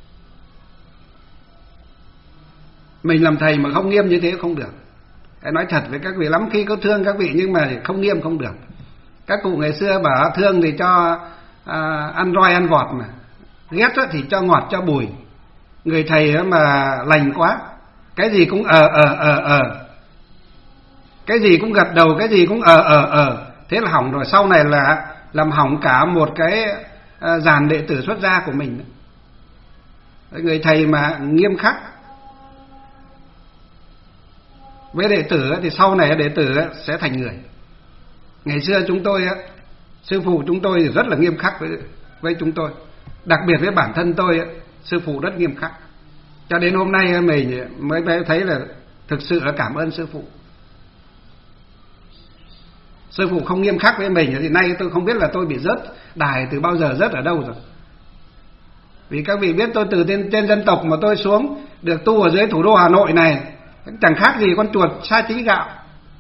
Mình làm thầy mà không nghiêm như thế không được. Hãy nói thật với các vị, lắm khi có thương các vị nhưng mà không nghiêm không được. Các cụ ngày xưa bảo thương thì cho à, ăn roi ăn vọt, mà ghét thì cho ngọt cho bùi. Người thầy mà lành quá, cái gì cũng ờ ờ ờ ờ, cái gì cũng gật đầu, cái gì cũng ờ ờ ờ, thế là hỏng rồi. Sau này là làm hỏng cả một cái à, dàn đệ tử xuất gia của mình. Người thầy mà nghiêm khắc với đệ tử thì sau này đệ tử sẽ thành người. Ngày xưa chúng tôi, sư phụ chúng tôi rất là nghiêm khắc với, với chúng tôi. Đặc biệt với bản thân tôi, sư phụ rất nghiêm khắc. Cho đến hôm nay mình mới thấy là thực sự là cảm ơn sư phụ. Sư phụ không nghiêm khắc với mình thì nay tôi không biết là tôi bị rớt đài từ bao giờ, rớt ở đâu rồi. Vì các vị biết tôi từ trên, trên dân tộc mà tôi xuống được tu ở dưới thủ đô Hà Nội này, chẳng khác gì con chuột sa chính gạo.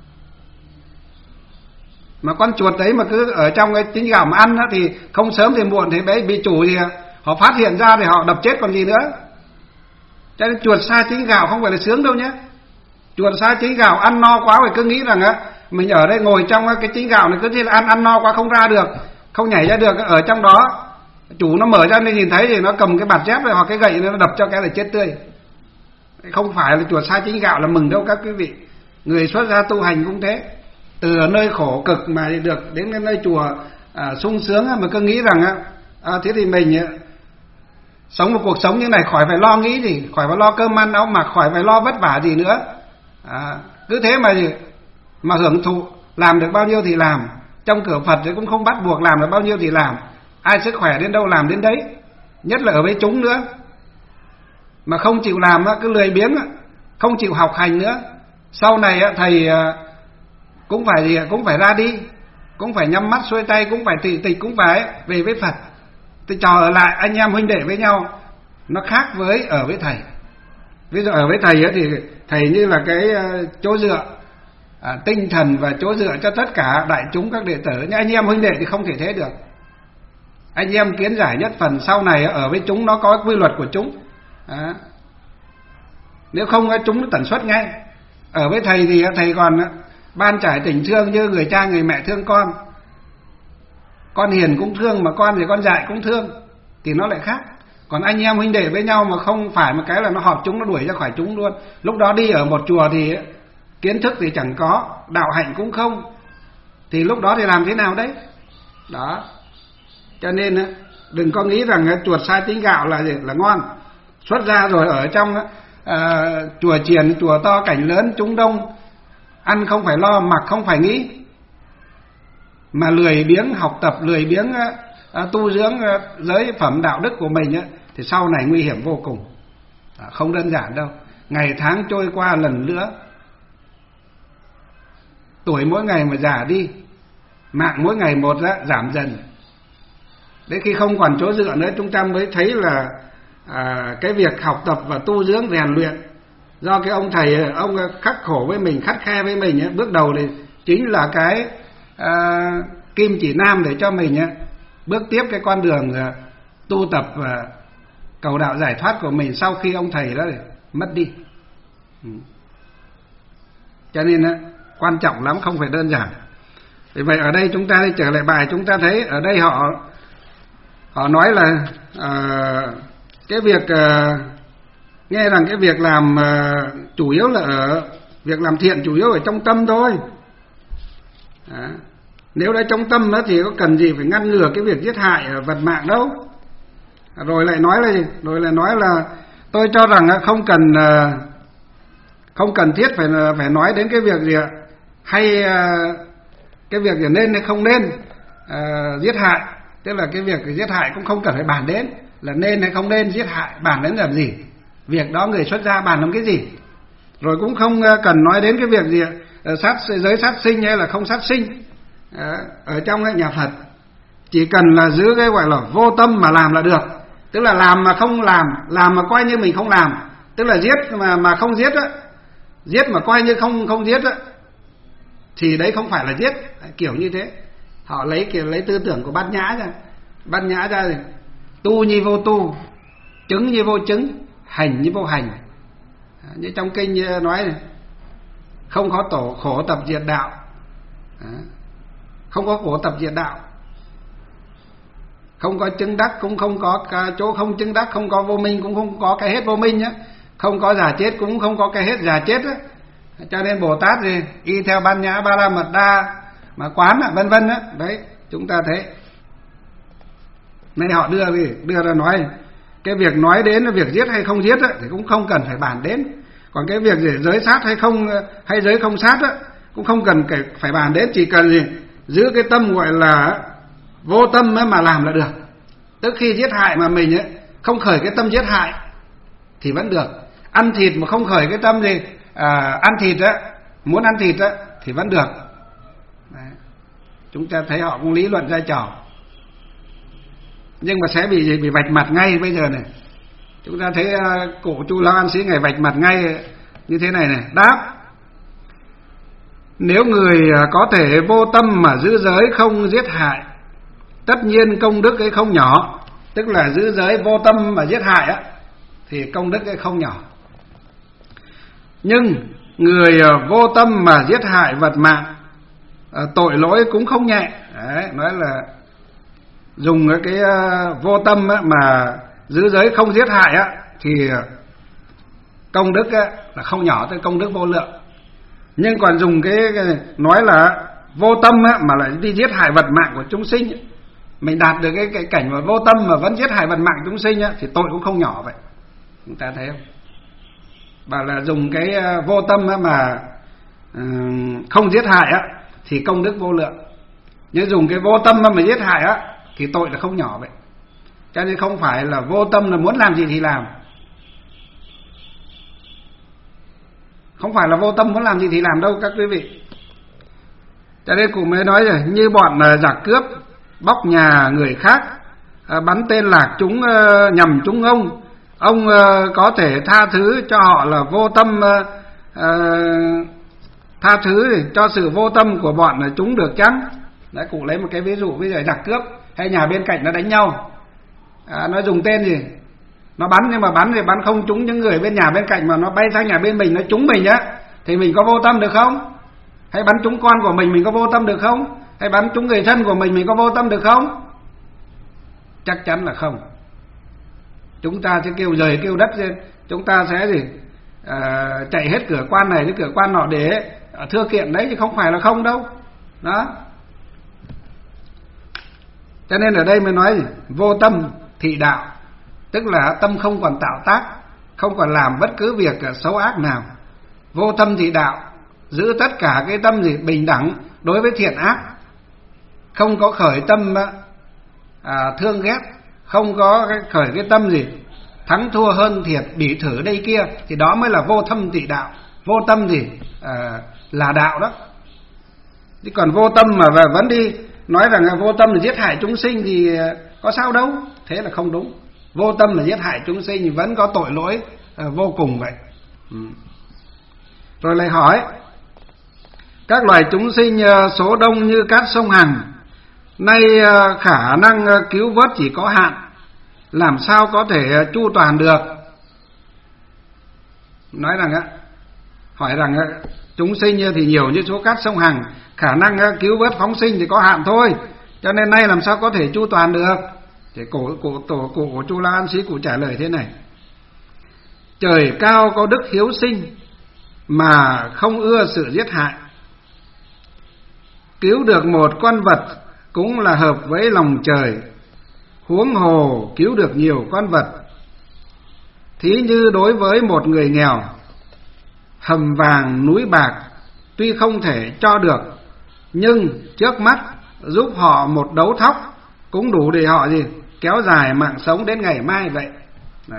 Mà con chuột đấy mà cứ ở trong cái chính gạo mà ăn đó, thì không sớm thì muộn thì đấy bị chủ thì họ phát hiện ra thì họ đập chết còn gì nữa. Cho nên chuột sa chính gạo không phải là sướng đâu nhé. Chuột sa chính gạo ăn no quá rồi cứ nghĩ rằng á mình ở đây ngồi trong cái chính gạo này cứ thế là ăn ăn no quá không ra được, không nhảy ra được, ở trong đó chủ nó mở ra nên nhìn thấy thì nó cầm cái bạt dép hoặc cái gậy nó đập cho cái là chết tươi. Không phải là chuột sa chính gạo là mừng đâu các quý vị. Người xuất gia tu hành cũng thế, từ nơi khổ cực mà được đến cái nơi chùa à, sung sướng mà cứ nghĩ rằng á à, thế thì mình sống một cuộc sống như này khỏi phải lo nghĩ gì, khỏi phải lo cơm ăn áo mặc, khỏi phải lo vất vả gì nữa. À, cứ thế mà gì mà hưởng thụ, làm được bao nhiêu thì làm. Trong cửa Phật thì cũng không bắt buộc làm được bao nhiêu thì làm, ai sức khỏe đến đâu làm đến đấy. Nhất là ở với chúng nữa, mà không chịu làm cứ lười biếng, không chịu học hành nữa. Sau này thầy cũng phải gì cũng phải ra đi, cũng phải nhắm mắt xuôi tay, cũng phải tị tịch, cũng phải về với Phật. Thì trò ở lại anh em huynh đệ với nhau nó khác với ở với thầy. Ví dụ ở với thầy thì thầy như là cái chỗ dựa, à, tinh thần và chỗ dựa cho tất cả đại chúng các đệ tử. Nhưng anh em huynh đệ thì không thể thế được. Anh em kiến giải nhất phần, sau này ở với chúng nó có quy luật của chúng. À, nếu không chúng nó tẩn xuất ngay. Ở với thầy thì thầy còn ban trải tình thương như người cha người mẹ thương con. Con hiền cũng thương, mà con thì con dạy cũng thương, thì nó lại khác. Còn anh em huynh đệ với nhau mà không phải một cái là nó họp chúng, nó đuổi ra khỏi chúng luôn. Lúc đó đi ở một chùa thì kiến thức thì chẳng có, đạo hạnh cũng không, thì lúc đó thì làm thế nào đấy? Đó. Cho nên đừng có nghĩ rằng chuột sai tí gạo là là ngon. Xuất ra rồi ở trong à, chùa chiền, chùa to cảnh lớn chúng đông, ăn không phải lo, mặc không phải nghĩ, mà lười biếng học tập, lười biếng à, tu dưỡng à, giới phẩm đạo đức của mình á, thì sau này nguy hiểm vô cùng. À, không đơn giản đâu. Ngày tháng trôi qua lần nữa, tuổi mỗi ngày mà già đi, mạng mỗi ngày một á, giảm dần. Đến khi không còn chỗ dựa nữa, chúng ta mới thấy là à, cái việc học tập và tu dưỡng rèn luyện do cái ông thầy ông khắc khổ với mình, khắt khe với mình ấy, bước đầu thì chính là cái à, kim chỉ nam để cho mình ấy, bước tiếp cái con đường à, tu tập và cầu đạo giải thoát của mình sau khi ông thầy đó mất đi. Ừ. Cho nên ấy, quan trọng lắm, không phải đơn giản. Vì vậy ở đây chúng ta đi trở lại bài, chúng ta thấy ở đây họ họ nói là à, cái việc à, nghe rằng cái việc làm à, chủ yếu là ở việc làm thiện chủ yếu ở trong tâm thôi. Đó. Nếu đã trong tâm đó thì có cần gì phải ngăn ngừa cái việc giết hại vật mạng đâu. Rồi lại nói là rồi lại nói là tôi cho rằng không cần không cần thiết phải phải nói đến cái việc gì ạ, hay cái việc gì nên hay không nên uh, giết hại. Tức là cái việc giết hại cũng không cần phải bàn đến là nên hay không nên giết hại, bàn đến làm gì, việc đó người xuất gia bàn làm cái gì. Rồi cũng không cần nói đến cái việc gì sát giới sát sinh hay là không sát sinh à, ở trong cái nhà Phật. Chỉ cần là giữ cái gọi là vô tâm mà làm là được. Tức là làm mà không làm, làm mà coi như mình không làm. Tức là giết mà mà không giết á, giết mà coi như không không giết á, thì đấy không phải là giết, kiểu như thế. Họ lấy kiểu lấy tư tưởng của Bát Nhã ra, Bát Nhã ra thì tu như vô tu, chứng như vô chứng, hành như vô hành. Như trong kinh nói này, không có tổ khổ tập diệt đạo, không có khổ tập diệt đạo, không có chứng đắc cũng không có chỗ không chứng đắc, không có vô minh cũng không có cái hết vô minh nhá, không có già chết cũng không có cái hết già chết á. Cho nên Bồ Tát thì y theo Bát Nhã Ba La Mật Đa mà quán á, vân vân á. Đấy, chúng ta thấy. Nay họ đưa gì? Đưa ra nói cái việc nói đến là việc giết hay không giết á, thì cũng không cần phải bàn đến. Còn cái việc gì giới sát hay không hay giới không sát á, cũng không cần phải bàn đến, chỉ cần gì giữ cái tâm gọi là vô tâm mà làm là được. Tức khi giết hại mà mình ấy không khởi cái tâm giết hại thì vẫn được. Ăn thịt mà không khởi cái tâm gì à, ăn thịt á, muốn ăn thịt á thì vẫn được. Đấy. Chúng ta thấy họ cũng lý luận ra trò, nhưng mà sẽ bị bị vạch mặt ngay bây giờ này. Chúng ta thấy uh, cụ Chu Lao An Sĩ ngày vạch mặt ngay như thế này này. Đáp: nếu người uh, có thể vô tâm mà giữ giới không giết hại, tất nhiên công đức ấy không nhỏ. Tức là giữ giới vô tâm mà giết hại á, thì công đức ấy không nhỏ. Nhưng người uh, vô tâm mà giết hại vật mạng, uh, tội lỗi cũng không nhẹ. Đấy, nói là dùng cái uh, vô tâm á, mà giữ giới không giết hại á, thì công đức á, là không nhỏ, tới công đức vô lượng. Nhưng còn dùng cái, cái nói là vô tâm á, mà lại đi giết hại vật mạng của chúng sinh ấy, mình đạt được cái, cái cảnh mà vô tâm mà vẫn giết hại vật mạng chúng sinh á, thì tội cũng không nhỏ vậy. Chúng ta thấy không? Bảo là dùng cái vô tâm á, mà uh, không giết hại á, thì công đức vô lượng. Nhưng dùng cái vô tâm mà giết hại á, thì tội là không nhỏ vậy. Cho nên không phải là vô tâm là muốn làm gì thì làm. Không phải là vô tâm muốn làm gì thì làm đâu các quý vị. Cho nên cụ mới nói rồi, như bọn giặc cướp bóc nhà người khác, bắn tên lạc chúng nhầm chúng ông, ông có thể tha thứ cho họ là vô tâm tha thứ cho sự vô tâm của bọn là chúng được chăng? Đấy, cụ lấy một cái ví dụ, ví dụ giặc cướp hay nhà bên cạnh nó đánh nhau, à, nó dùng tên gì, nó bắn, nhưng mà bắn thì bắn không trúng những người bên nhà bên cạnh mà nó bay sang nhà bên mình, nó trúng mình á, thì mình có vô tâm được không? Hay bắn trúng con của mình, mình có vô tâm được không? Hay bắn trúng người thân của mình, mình có vô tâm được không? Chắc chắn là không. Chúng ta sẽ kêu trời kêu đất lên, chúng ta sẽ gì à, chạy hết cửa quan này đến cửa quan nọ để thưa kiện đấy, chứ không phải là không đâu. Đó. Cho nên ở đây mới nói gì? Vô tâm thị đạo, tức là tâm không còn tạo tác, không còn làm bất cứ việc xấu ác nào. Vô tâm thị đạo, giữ tất cả cái tâm gì bình đẳng đối với thiện ác, không có khởi tâm à, thương ghét, không có cái khởi cái tâm gì thắng thua hơn thiệt, bỉ thử đây kia, thì đó mới là vô tâm thị đạo. Vô tâm gì à, là đạo đó. Chứ còn vô tâm mà vẫn đi nói rằng là vô tâm là giết hại chúng sinh thì có sao đâu, thế là không đúng. Vô tâm là giết hại chúng sinh thì vẫn có tội lỗi à, vô cùng vậy. Ừ. Rồi lại hỏi, các loài chúng sinh số đông như cát sông Hằng, nay khả năng cứu vớt chỉ có hạn, làm sao có thể chu toàn được? Nói rằng á, hỏi rằng chúng sinh thì nhiều như số cát sông Hằng, khả năng cứu vớt phóng sinh thì có hạn thôi, cho nên nay làm sao có thể chu toàn được? Thì cổ cổ tổ cụ của Chu La An Sĩ cụ trả lời thế này: trời cao có đức hiếu sinh mà không ưa sự giết hại, cứu được một con vật cũng là hợp với lòng trời, huống hồ cứu được nhiều con vật. Thí như đối với một người nghèo, hầm vàng núi bạc tuy không thể cho được, nhưng trước mắt giúp họ một đấu thóc cũng đủ để họ gì kéo dài mạng sống đến ngày mai vậy. Đó.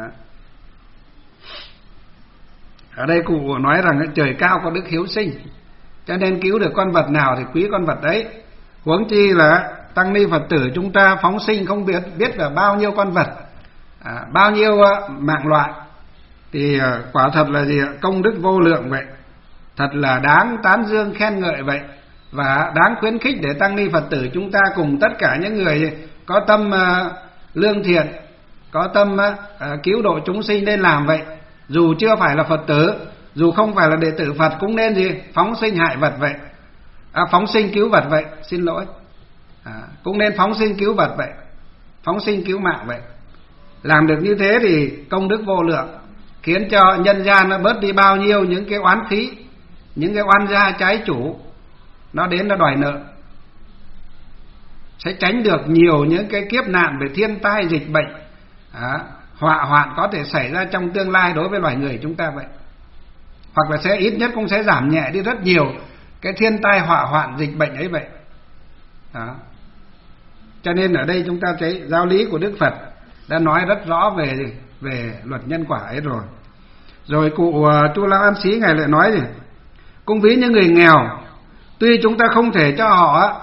Ở đây cụ nói rằng trời cao có đức hiếu sinh, cho nên cứu được con vật nào thì quý con vật đấy. Huống chi là tăng ni Phật tử chúng ta phóng sinh không biết biết là bao nhiêu con vật, à, bao nhiêu mạng loại, thì quả thật là gì công đức vô lượng vậy, thật là đáng tán dương khen ngợi vậy, và đáng khuyến khích để tăng ni Phật tử chúng ta cùng tất cả những người có tâm uh, lương thiện, có tâm uh, cứu độ chúng sinh nên làm vậy. Dù chưa phải là Phật tử, dù không phải là đệ tử Phật cũng nên gì phóng sinh hại vật vậy, à, phóng sinh cứu vật vậy, xin lỗi, à, cũng nên phóng sinh cứu vật vậy, phóng sinh cứu mạng vậy. Làm được như thế thì công đức vô lượng, khiến cho nhân gian nó bớt đi bao nhiêu những cái oán khí, những cái oan gia trái chủ nó đến nó đòi nợ, sẽ tránh được nhiều những cái kiếp nạn về thiên tai dịch bệnh, à, họa hoạn có thể xảy ra trong tương lai đối với loài người chúng ta vậy. Hoặc là sẽ ít nhất cũng sẽ giảm nhẹ đi rất nhiều cái thiên tai họa hoạn dịch bệnh ấy vậy. Đó. Cho nên ở đây chúng ta thấy giáo lý của Đức Phật đã nói rất rõ về gì? Về luật nhân quả ấy rồi. Rồi cụ uh, Chu La An Sĩ ngài lại nói gì? Cũng ví như người nghèo, tuy chúng ta không thể cho họ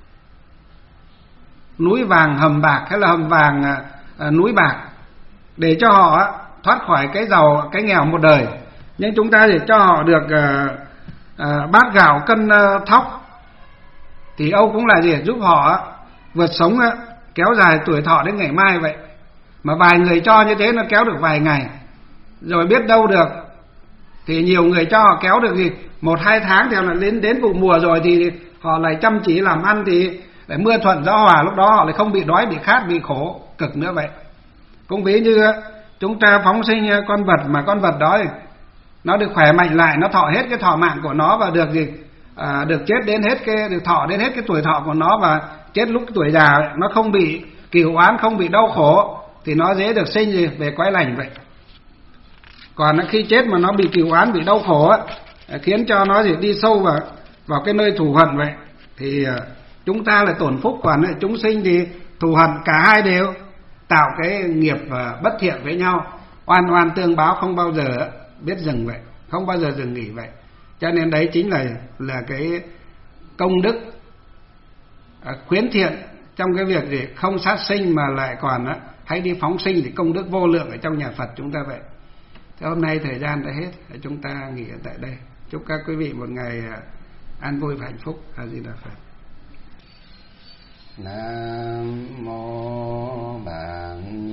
núi vàng hầm bạc hay là hầm vàng uh, núi bạc để cho họ thoát khỏi cái giàu cái nghèo một đời, nhưng chúng ta để cho họ được uh, uh, bát gạo cân uh, thóc thì Âu cũng là gì giúp họ vượt sống uh, kéo dài tuổi thọ đến ngày mai vậy. Mà vài người cho như thế nó kéo được vài ngày, rồi biết đâu được thì nhiều người cho họ kéo được gì một hai tháng, thì là đến đến vụ mùa rồi thì họ lại chăm chỉ làm ăn, thì lại mưa thuận gió hòa, lúc đó họ lại không bị đói, bị khát, bị khổ cực nữa vậy. Cũng ví như chúng ta phóng sinh con vật mà con vật đó thì nó được khỏe mạnh lại, nó thọ hết cái thọ mạng của nó và được gì à, được chết đến hết cái được thọ đến hết cái tuổi thọ của nó, và chết lúc tuổi già nó không bị cừu oán, không bị đau khổ, thì nó dễ được sinh gì về quái lành vậy. Còn khi chết mà nó bị cừu oán, bị đau khổ á, khiến cho nó gì đi sâu vào vào cái nơi thù hận vậy, thì chúng ta là tổn phúc, còn chúng sinh thì thù hận, cả hai đều tạo cái nghiệp bất thiện với nhau, oan oan tương báo, không bao giờ biết dừng vậy, không bao giờ dừng nghỉ vậy. Cho nên đấy chính là là cái công đức khuyến thiện trong cái việc gì không sát sinh mà lại còn á hãy đi phóng sinh, thì công đức vô lượng ở trong nhà Phật chúng ta vậy. Thế hôm nay thời gian đã hết, chúng ta nghỉ ở tại đây. Chúc các quý vị một ngày an vui và hạnh phúc. A Di Đà Phật. Nam mô Bản